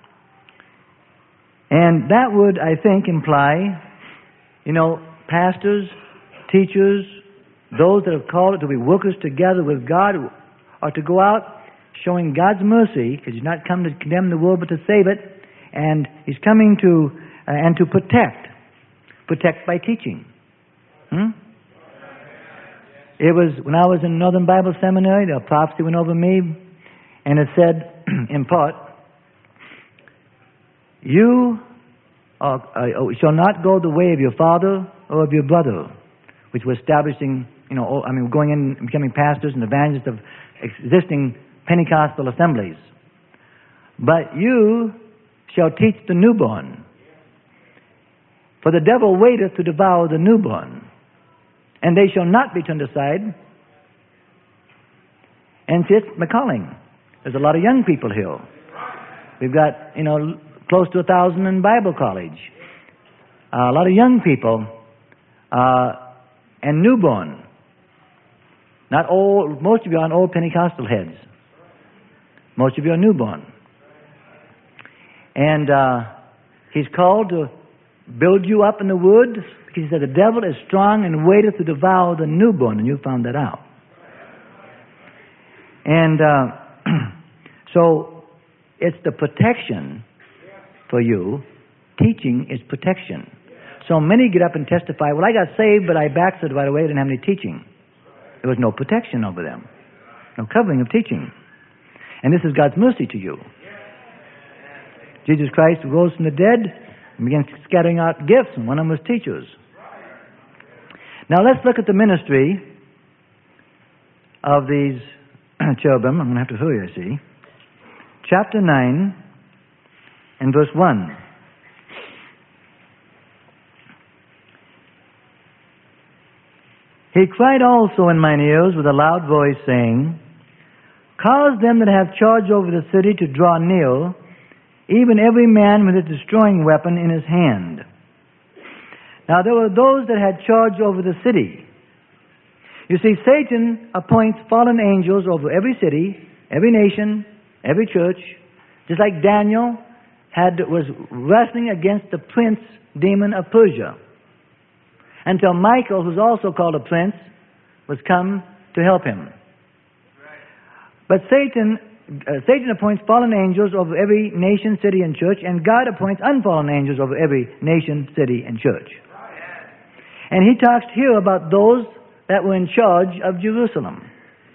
And that would, I think, imply, you know, pastors, teachers, those that have called it to be workers together with God, are to go out showing God's mercy, because He's not come to condemn the world but to save it, and He's coming to, uh, and to protect. Protect by teaching. Hmm? It was, when I was in Northern Bible Seminary, the prophecy went over me, and it said, in part, you are, uh, shall not go the way of your father or of your brother, which was establishing, you know, I mean, going in and becoming pastors and evangelists of existing Pentecostal assemblies. But you shall teach the newborn. For the devil waiteth to devour the newborn, and they shall not be turned aside. And see, it's my calling. There's a lot of young people here. We've got, you know, close to a thousand in Bible college. Uh, a lot of young people uh, and newborn. Not old. Most of you aren't old Pentecostal heads. Most of you are newborn. And uh, He's called to build you up in the word, because He said the devil is strong and waiteth to devour the newborn, and you found that out. And uh, so it's the protection for you. Teaching is protection. So many get up and testify, well, I got saved, but I backslid right away, I didn't have any teaching. There was no protection over them. No covering of teaching. And this is God's mercy to you. Jesus Christ rose from the dead and began scattering out gifts, and one of them was teachers. Now let's look at the ministry of these cherubim. I'm going to have to hurry, I see. Chapter nine and verse one. He cried also in mine ears with a loud voice, saying, cause them that have charge over the city to draw near, even every man with his destroying weapon in his hand. Now there were those that had charge over the city. You see, Satan appoints fallen angels over every city, every nation, every church, just like Daniel had was wrestling against the prince demon of Persia, until Michael, who's also called a prince, was come to help him. But Satan Uh, Satan appoints fallen angels over every nation, city, and church, and God appoints unfallen angels over every nation, city, and church. And he talks here about those that were in charge of Jerusalem.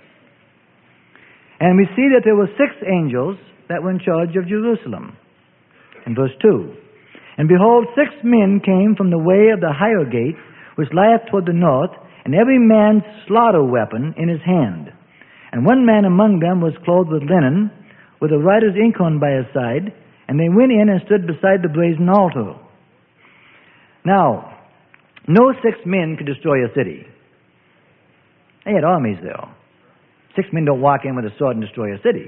And we see that there were six angels that were in charge of Jerusalem. In verse two. And behold, six men came from the way of the higher gate, which lieth toward the north, and every man's slaughter weapon in his hand. And one man among them was clothed with linen, with a writer's inkhorn by his side, and they went in and stood beside the brazen altar. Now, No six men could destroy a city. They had armies there. Six men don't walk in with a sword and destroy a city.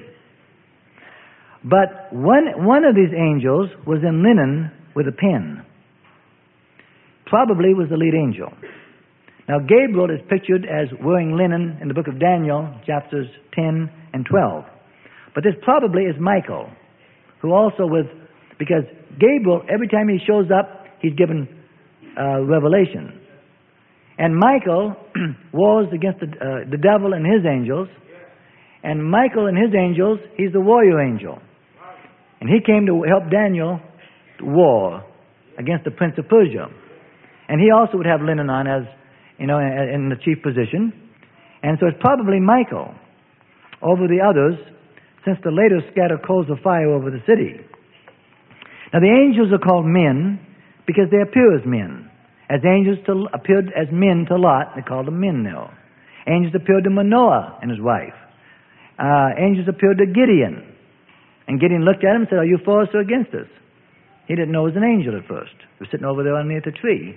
But one, one of these angels was in linen with a pen. Probably was the lead angel. Now, Gabriel is pictured as wearing linen in the book of Daniel, chapters ten and twelve. But this probably is Michael, who also was, because Gabriel, every time he shows up, he's given uh, revelation. And Michael wars against the, uh, the devil and his angels. And Michael and his angels, he's the warrior angel. And he came to help Daniel war against the prince of Persia. And he also would have linen on as, you know, in the chief position. And so it's probably Michael over the others, since the later scatter coals of fire over the city. Now the angels are called men because they appear as men. As angels to, appeared as men to Lot, they called them men now. Angels appeared to Manoah and his wife. Uh, angels appeared to Gideon. And Gideon looked at him and said, "Are you for us or against us?" He didn't know it was an angel at first. He was sitting over there underneath a tree.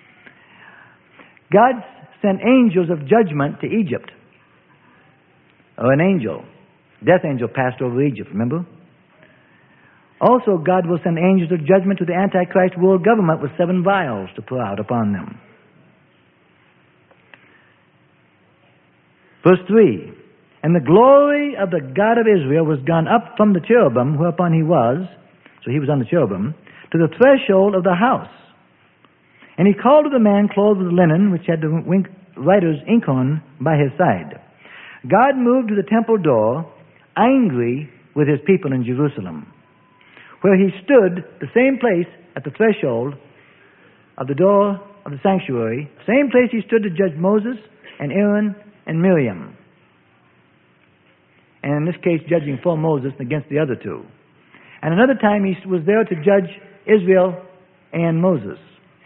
God sent angels of judgment to Egypt. Or an angel. Death angel passed over Egypt, remember? Also, God will send angels of judgment to the Antichrist world government with seven vials to pour out upon them. Verse three. And the glory of the God of Israel was gone up from the cherubim whereupon he was, so he was on the cherubim, to the threshold of the house. And he called to the man clothed with linen, which had the writer's ink on by his side. God moved to the temple door, angry with his people in Jerusalem, where he stood the same place at the threshold of the door of the sanctuary, same place he stood to judge Moses and Aaron and Miriam. And in this case, judging for Moses against the other two. And another time he was there to judge Israel and Moses.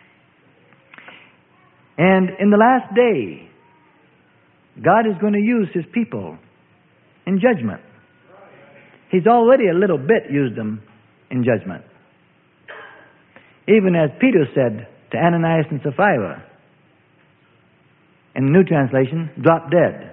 And in the last day, God is going to use his people in judgment. He's already a little bit used them in judgment. Even as Peter said to Ananias and Sapphira, in the New Translation, drop dead.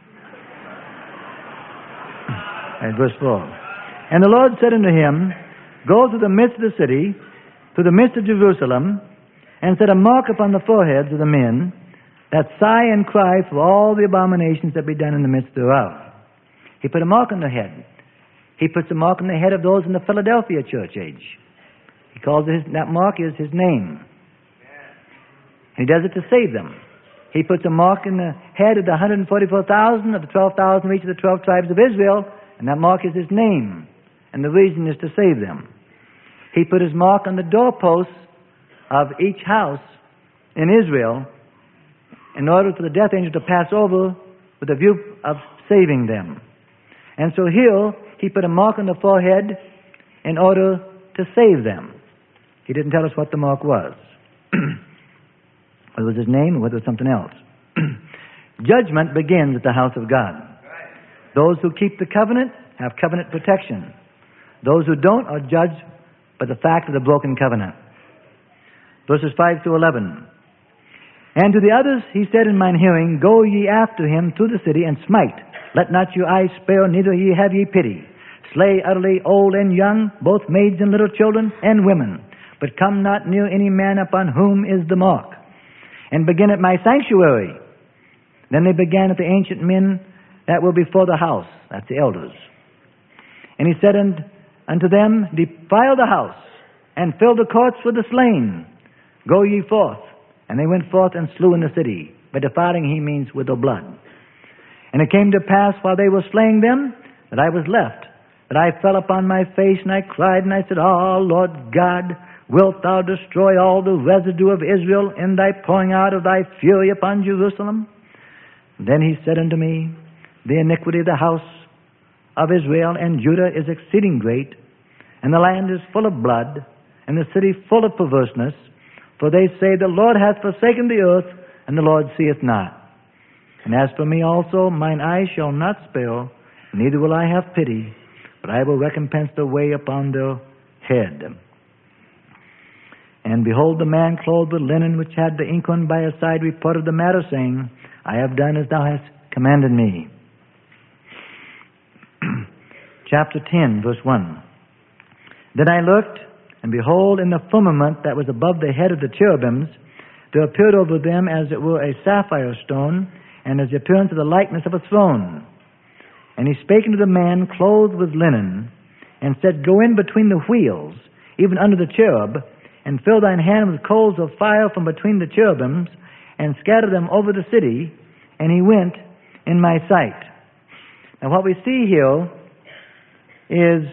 And verse four. And the Lord said unto him, Go to the midst of the city, to the midst of Jerusalem, and set a mark upon the foreheads of the men that sigh and cry for all the abominations that be done in the midst thereof. He put a mark on their head. He puts a mark on the head of those in the Philadelphia church age. He calls it, his, that mark is his name. And he does it to save them. He puts a mark in the head of the one hundred forty-four thousand of the twelve thousand of each of the twelve tribes of Israel, and that mark is his name. And the reason is to save them. He put his mark on the doorposts of each house in Israel in order for the death angel to pass over with a view of saving them. And so here, he put a mark on the forehead in order to save them. He didn't tell us what the mark was. Whether it was his name or whether it was something else. Judgment begins at the house of God. Those who keep the covenant have covenant protection. Those who don't are judged by the fact of the broken covenant. Verses five through eleven. And to the others he said in mine hearing, Go ye after him through the city, and smite. Let not your eyes spare, neither ye have ye pity. Slay utterly old and young, both maids and little children and women. But come not near any man upon whom is the mark. And begin at my sanctuary. Then they began at the ancient men that were before the house. That's the elders. And he said unto them, Defile the house, and fill the courts with the slain. Go ye forth. And they went forth and slew in the city. By defiling he means with the blood. And it came to pass while they were slaying them, that I was left, that I fell upon my face, and I cried, and I said, Ah, Lord God, wilt thou destroy all the residue of Israel in thy pouring out of thy fury upon Jerusalem? And then he said unto me, The iniquity of the house of Israel and Judah is exceeding great, and the land is full of blood, and the city full of perverseness. For they say, The Lord hath forsaken the earth, and the Lord seeth not. And as for me also, mine eyes shall not spare, neither will I have pity, but I will recompense the way upon their head. And behold, the man clothed with linen, which had the inkhorn by his side, reported the matter, saying, I have done as thou hast commanded me. Chapter ten, verse one. Then I looked, and behold, in the firmament that was above the head of the cherubims, there appeared over them as it were a sapphire stone, and as the appearance of the likeness of a throne. And he spake unto the man clothed with linen, and said, Go in between the wheels, even under the cherub, and fill thine hand with coals of fire from between the cherubims, and scatter them over the city. And he went in my sight. Now what we see here is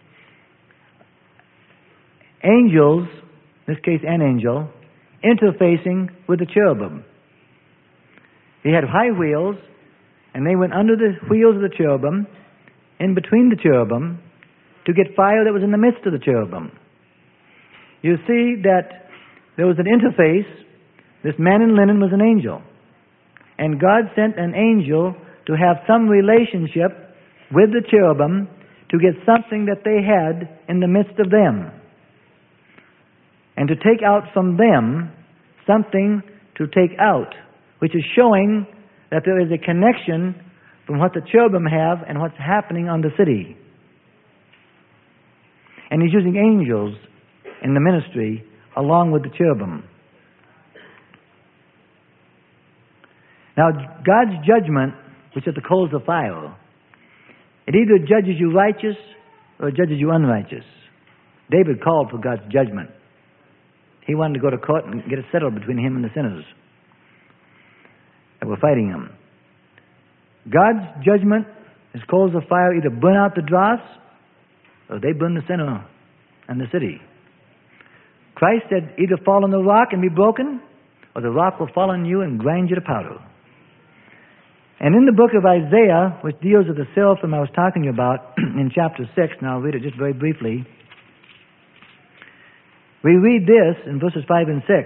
angels, in this case an angel, interfacing with the cherubim. He had high wheels, and they went under the wheels of the cherubim, in between the cherubim, to get fire that was in the midst of the cherubim. You see that there was an interface. This man in linen was an angel. And God sent an angel to have some relationship with the cherubim to get something that they had in the midst of them. And to take out from them something to take out, which is showing that there is a connection from what the cherubim have and what's happening on the city. And he's using angels in the ministry along with the cherubim. Now, God's judgment, which is the coals of fire, it either judges you righteous or it judges you unrighteous. David called for God's judgment. He wanted to go to court and get it settled between him and the sinners that were fighting him. God's judgment is coals of fire, either burn out the dross or they burn the sinner and the city. Christ said, either fall on the rock and be broken, or the rock will fall on you and grind you to powder. And in the book of Isaiah, which deals with the seraphim I was talking to you about in chapter six, and I'll read it just very briefly, we read this in verses five and six.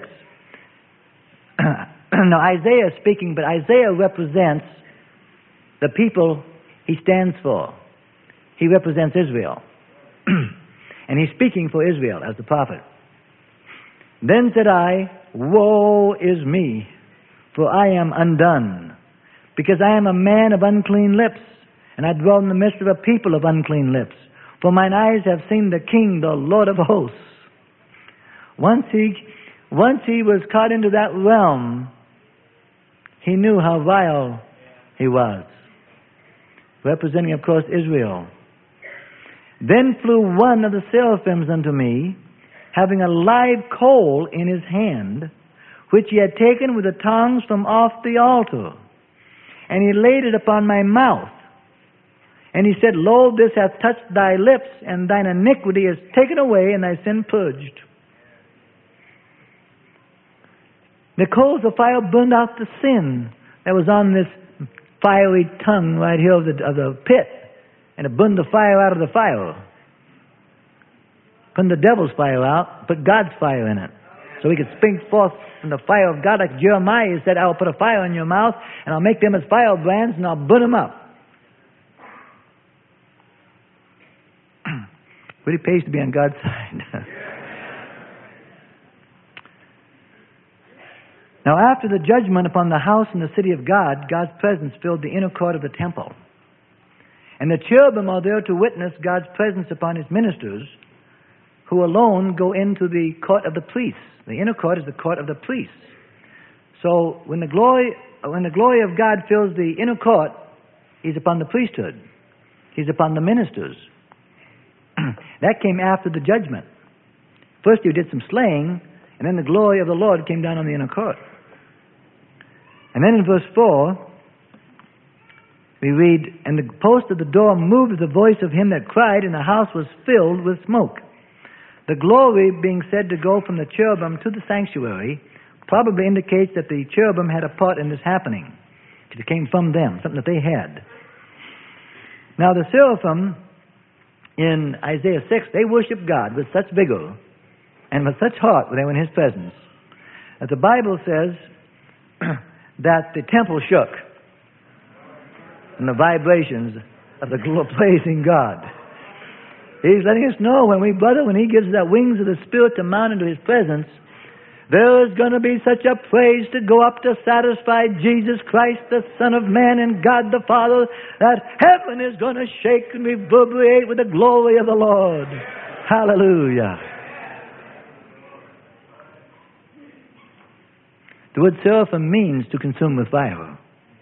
Now Isaiah is speaking, but Isaiah represents the people he stands for. He represents Israel. And he's speaking for Israel as the prophet. Then said I, Woe is me, for I am undone, because I am a man of unclean lips, and I dwell in the midst of a people of unclean lips. For mine eyes have seen the King, the Lord of hosts. Once he, once he was caught into that realm, he knew how vile he was, representing, of course, Israel. Then flew one of the seraphims unto me, having a live coal in his hand, which he had taken with the tongs from off the altar. And he laid it upon my mouth. And he said, Lo, this hath touched thy lips, and thine iniquity is taken away, and thy sin purged. The coals of fire burned out the sin that was on this fiery tongue right here of the, of the pit. And it burned the fire out of the fire. Burned the devil's fire out, put God's fire in it. So we could spring forth from the fire of God, like Jeremiah said, I will put a fire in your mouth, and I'll make them as firebrands, and I'll burn them up. Really pays to be on God's side. Now, after the judgment upon the house and the city of God, God's presence filled the inner court of the temple. And the cherubim are there to witness God's presence upon his ministers, who alone go into the court of the priests. The inner court is the court of the priests. So when the glory, when the glory of God fills the inner court, he's upon the priesthood. He's upon the ministers. That came after the judgment. First you did some slaying, and then the glory of the Lord came down on the inner court. And then in verse four, we read, And the post of the door moved with the voice of him that cried, and the house was filled with smoke. The glory being said to go from the cherubim to the sanctuary probably indicates that the cherubim had a part in this happening. It came from them, something that they had. Now the seraphim in Isaiah six, they worship God with such vigor and with such heart when they were in his presence that the Bible says that the temple shook from the vibrations of the praising God. He's letting us know when we, brother, when He gives us that wings of the Spirit to mount into His presence, there's going to be such a praise to go up to satisfy Jesus Christ, the Son of Man, and God the Father, that heaven is going to shake and reverberate with the glory of the Lord. Hallelujah. The word seraphim means to consume with fire.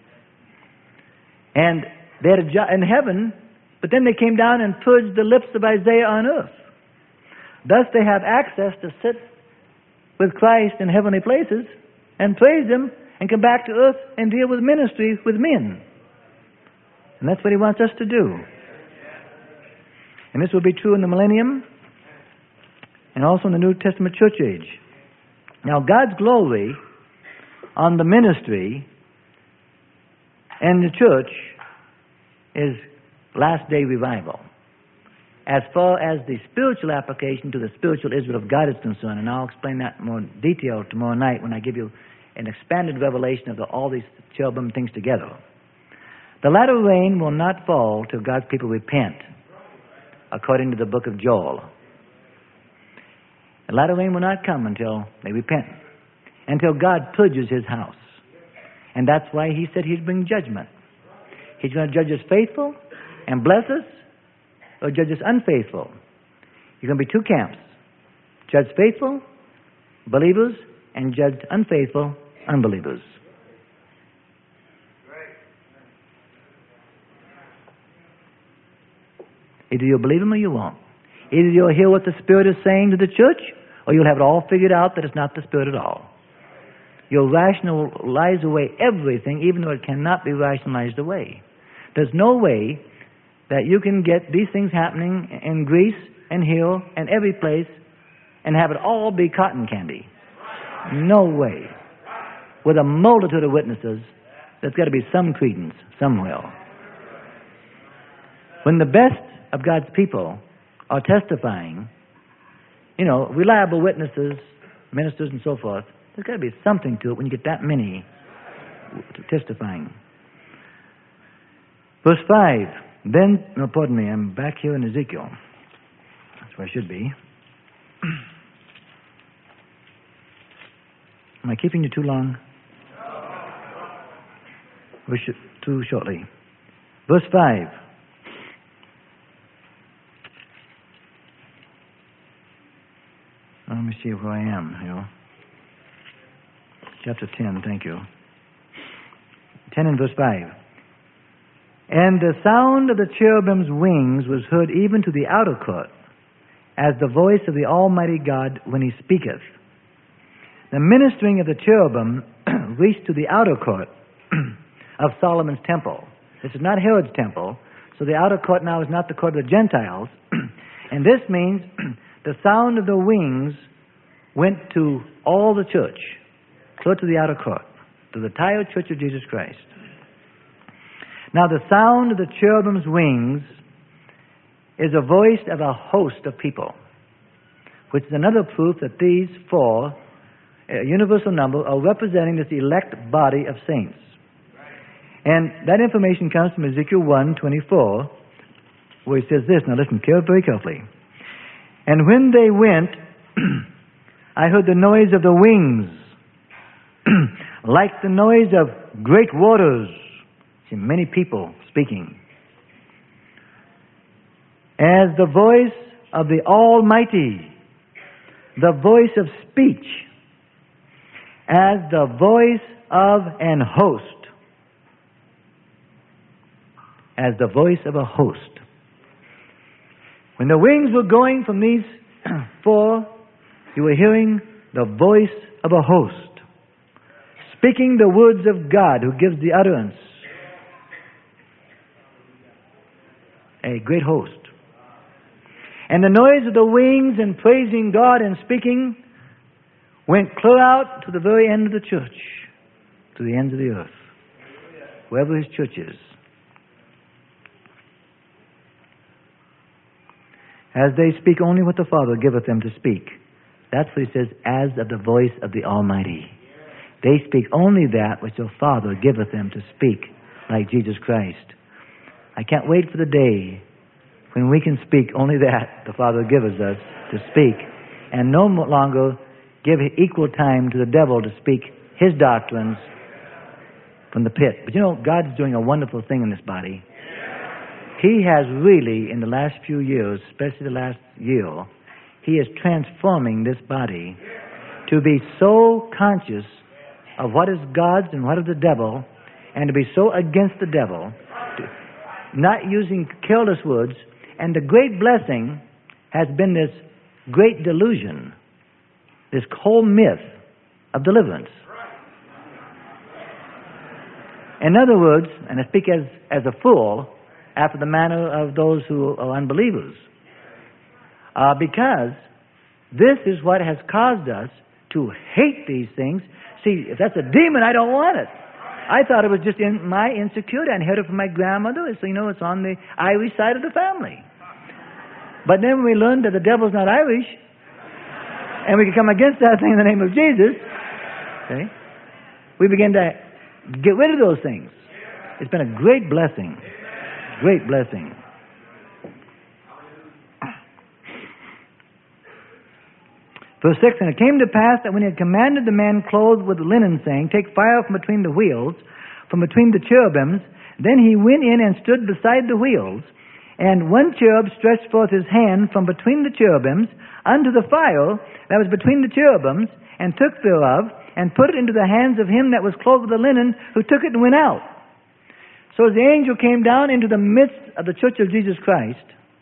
And they had a jo- in heaven, but then they came down and purged the lips of Isaiah on earth. Thus they have access to sit with Christ in heavenly places and praise Him and come back to earth and deal with ministry with men. And that's what He wants us to do. And this will be true in the millennium and also in the New Testament church age. Now, God's glory on the ministry and the church is last day revival. As far as the spiritual application to the spiritual Israel of God is concerned, and I'll explain that in more detail tomorrow night when I give you an expanded revelation of the, all these cherubim things together. The latter rain will not fall till God's people repent, according to the book of Joel. The latter rain will not come until they repent, until God purges His house. And that's why He said He'd bring judgment. He's going to judge us faithful and bless us, or judge us unfaithful. You're going to be two camps. Judge faithful, believers, and judge unfaithful, unbelievers. Either you'll believe Him or you won't. Either you'll hear what the Spirit is saying to the church, or you'll have it all figured out that it's not the Spirit at all. You'll rationalize away everything, even though it cannot be rationalized away. There's no way that you can get these things happening in Greece and here and every place and have it all be cotton candy. No way. With a multitude of witnesses, there's got to be some credence somewhere. When the best of God's people are testifying, you know, reliable witnesses, ministers and so forth, there's got to be something to it when you get that many testifying. Verse five. Then, no, pardon me, I'm back here in Ezekiel. That's where I should be. Am I keeping you too long? Or sh- too shortly? Verse five. Let me see where I am here. Chapter ten, thank you. ten and verse five. And the sound of the cherubim's wings was heard even to the outer court, as the voice of the Almighty God when He speaketh. The ministering of the cherubim reached to the outer court of Solomon's temple. This is not Herod's temple, so the outer court now is not the court of the Gentiles. And this means the sound of the wings went to all the church, so to the outer court, to the entire church of Jesus Christ. Now, the sound of the cherubim's wings is a voice of a host of people, which is another proof that these four, a universal number, are representing this elect body of saints. And that information comes from Ezekiel one twenty-four, where he says this. Now, listen very carefully. And when they went, I heard the noise of the wings, like the noise of great waters. See, many people speaking. As the voice of the Almighty, the voice of speech, as the voice of an host, as the voice of a host. When the wings were going from these four, you were hearing the voice of a host, speaking the words of God who gives the utterance. A great host. And the noise of the wings and praising God and speaking went clear out to the very end of the church, to the ends of the earth, wherever His church is. As they speak only what the Father giveth them to speak. That's what He says, as of the voice of the Almighty. They speak only that which the Father giveth them to speak, like Jesus Christ. I can't wait for the day when we can speak only that the Father gives us to speak, and no longer give equal time to the devil to speak his doctrines from the pit. But you know, God's doing a wonderful thing in this body. He has really, in the last few years, especially the last year, He is transforming this body to be so conscious of what is God's and what is the devil, and to be so against the devil, not using careless words. And the great blessing has been this great delusion, this whole myth of deliverance. In other words, and I speak as, as a fool, after the manner of those who are unbelievers, uh, because this is what has caused us to hate these things. See, if that's a demon, I don't want it. I thought it was just in my insecurity. I heard it from my grandmother. So, you know, it's on the Irish side of the family. But then we learned that the devil's not Irish, and we can come against that thing in the name of Jesus, okay, we begin to get rid of those things. It's been a great blessing. Great blessing. Verse six, and it came to pass that when he had commanded the man clothed with linen, saying, take fire from between the wheels, from between the cherubims, then he went in and stood beside the wheels, and one cherub stretched forth his hand from between the cherubims unto the fire that was between the cherubims, and took thereof, and put it into the hands of him that was clothed with the linen, who took it and went out. So as the angel came down into the midst of the church of Jesus Christ,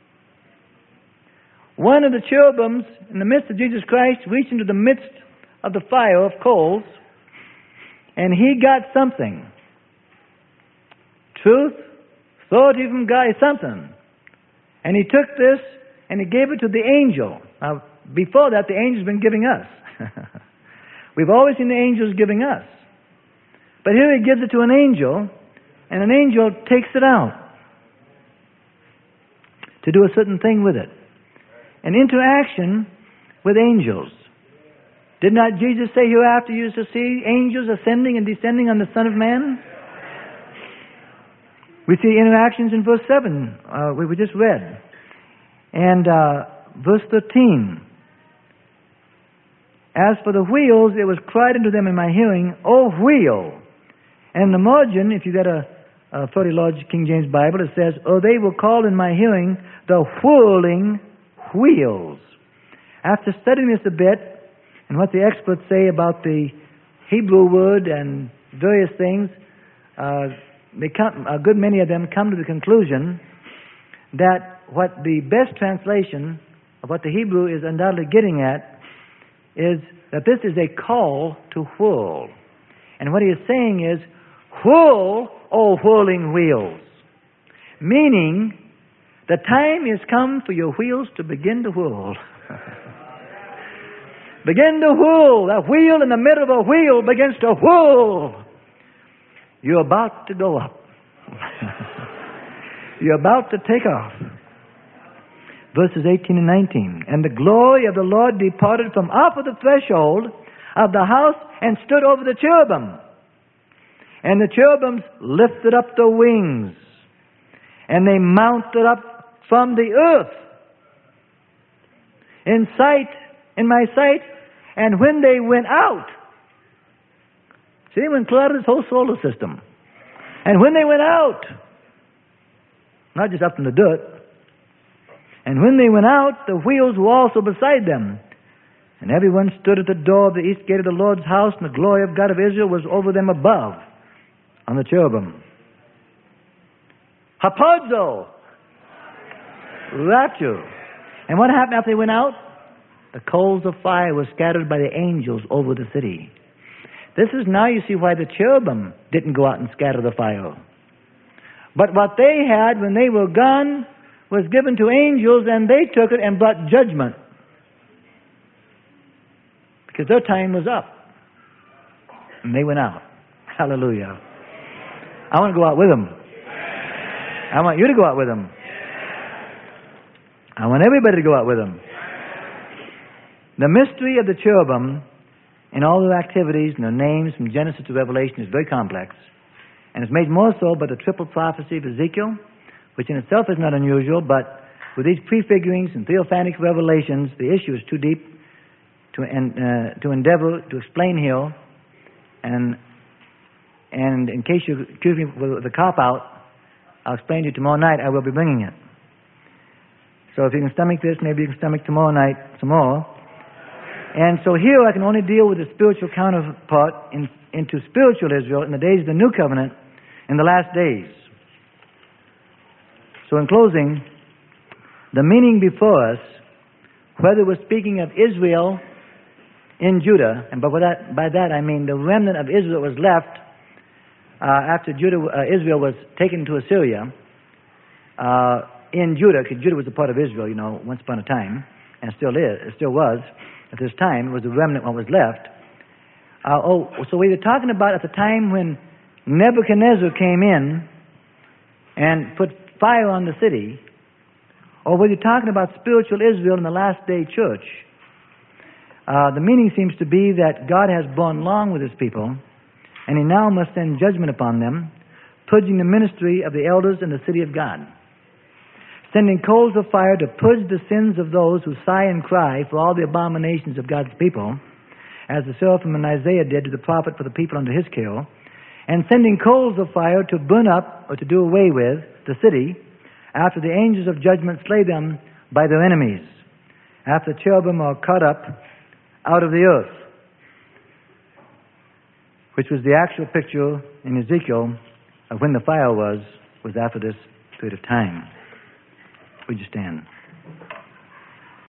one of the cherubims in the midst of Jesus Christ reached into the midst of the fire of coals, and he got something. Truth, authority from God, something. And he took this and he gave it to the angel. Now, before that, the angel's been giving us. We've always seen the angels giving us. But here he gives it to an angel, and an angel takes it out to do a certain thing with it. An interaction with angels. Did not Jesus say hereafter you shall see angels ascending and descending on the Son of Man? We see interactions in verse seven, uh, we, we just read. And uh, verse thirteen. As for the wheels, it was cried unto them in my hearing, O wheel. And in the margin, if you got a, a fairly large King James Bible, it says, Oh, they were called in my hearing the whirling wheels. After studying this a bit, and what the experts say about the Hebrew word and various things, uh, they come, a good many of them come to the conclusion that what the best translation of what the Hebrew is undoubtedly getting at is that this is a call to whirl. And what he is saying is, whirl, O whirling wheels. Meaning, the time is come for your wheels to begin to whirl. Begin to whirl. That wheel in the middle of a wheel begins to whirl. You're about to go up. You're about to take off. Verses eighteen and nineteen. And the glory of the Lord departed from off of the threshold of the house and stood over the cherubim. And the cherubims lifted up their wings, and they mounted up from the earth in sight, in my sight, and when they went out, see, they went clear out of this whole solar system. And when they went out, not just up in the dirt, and when they went out, the wheels were also beside them. And everyone stood at the door of the east gate of the Lord's house, and the glory of God of Israel was over them above on the cherubim. Harpazo, rapture. And what happened after they went out? The coals of fire were scattered by the angels over the city. This is now you see why the cherubim didn't go out and scatter the fire. But what they had when they were gone was given to angels, and they took it and brought judgment. Because their time was up. And they went out. Hallelujah. I want to go out with them. I want you to go out with them. I want everybody to go out with them. The mystery of the cherubim and all their activities and their names from Genesis to Revelation is very complex. And it's made more so by the triple prophecy of Ezekiel, which in itself is not unusual, but with these prefigurings and theophanic revelations, the issue is too deep to, en- uh, to endeavor to explain here. And, and in case you accuse me with the cop-out, I'll explain to you tomorrow night. I will be bringing it. So if you can stomach this, maybe you can stomach tomorrow night some more. And so here I can only deal with the spiritual counterpart in, into spiritual Israel in the days of the New Covenant, in the last days. So in closing, the meaning before us, whether we're speaking of Israel in Judah, and by that, by that I mean the remnant of Israel was left uh, after Judah, uh, Israel was taken to Assyria, uh, in Judah, because Judah was a part of Israel, you know, once upon a time, and still is, it still was. At this time, it was the remnant what was left. Uh, oh, so we were talking about at the time when Nebuchadnezzar came in and put fire on the city, or were you talking about spiritual Israel in the last day church? Uh, the meaning seems to be that God has borne long with his people, and he now must send judgment upon them, purging the ministry of the elders in the city of God, sending coals of fire to purge the sins of those who sigh and cry for all the abominations of God's people, as the seraphim in Isaiah did to the prophet for the people under his care, and sending coals of fire to burn up or to do away with the city after the angels of judgment slay them by their enemies, after the cherubim are caught up out of the earth, which was the actual picture in Ezekiel of when the fire was, was after this period of time. Would you stand?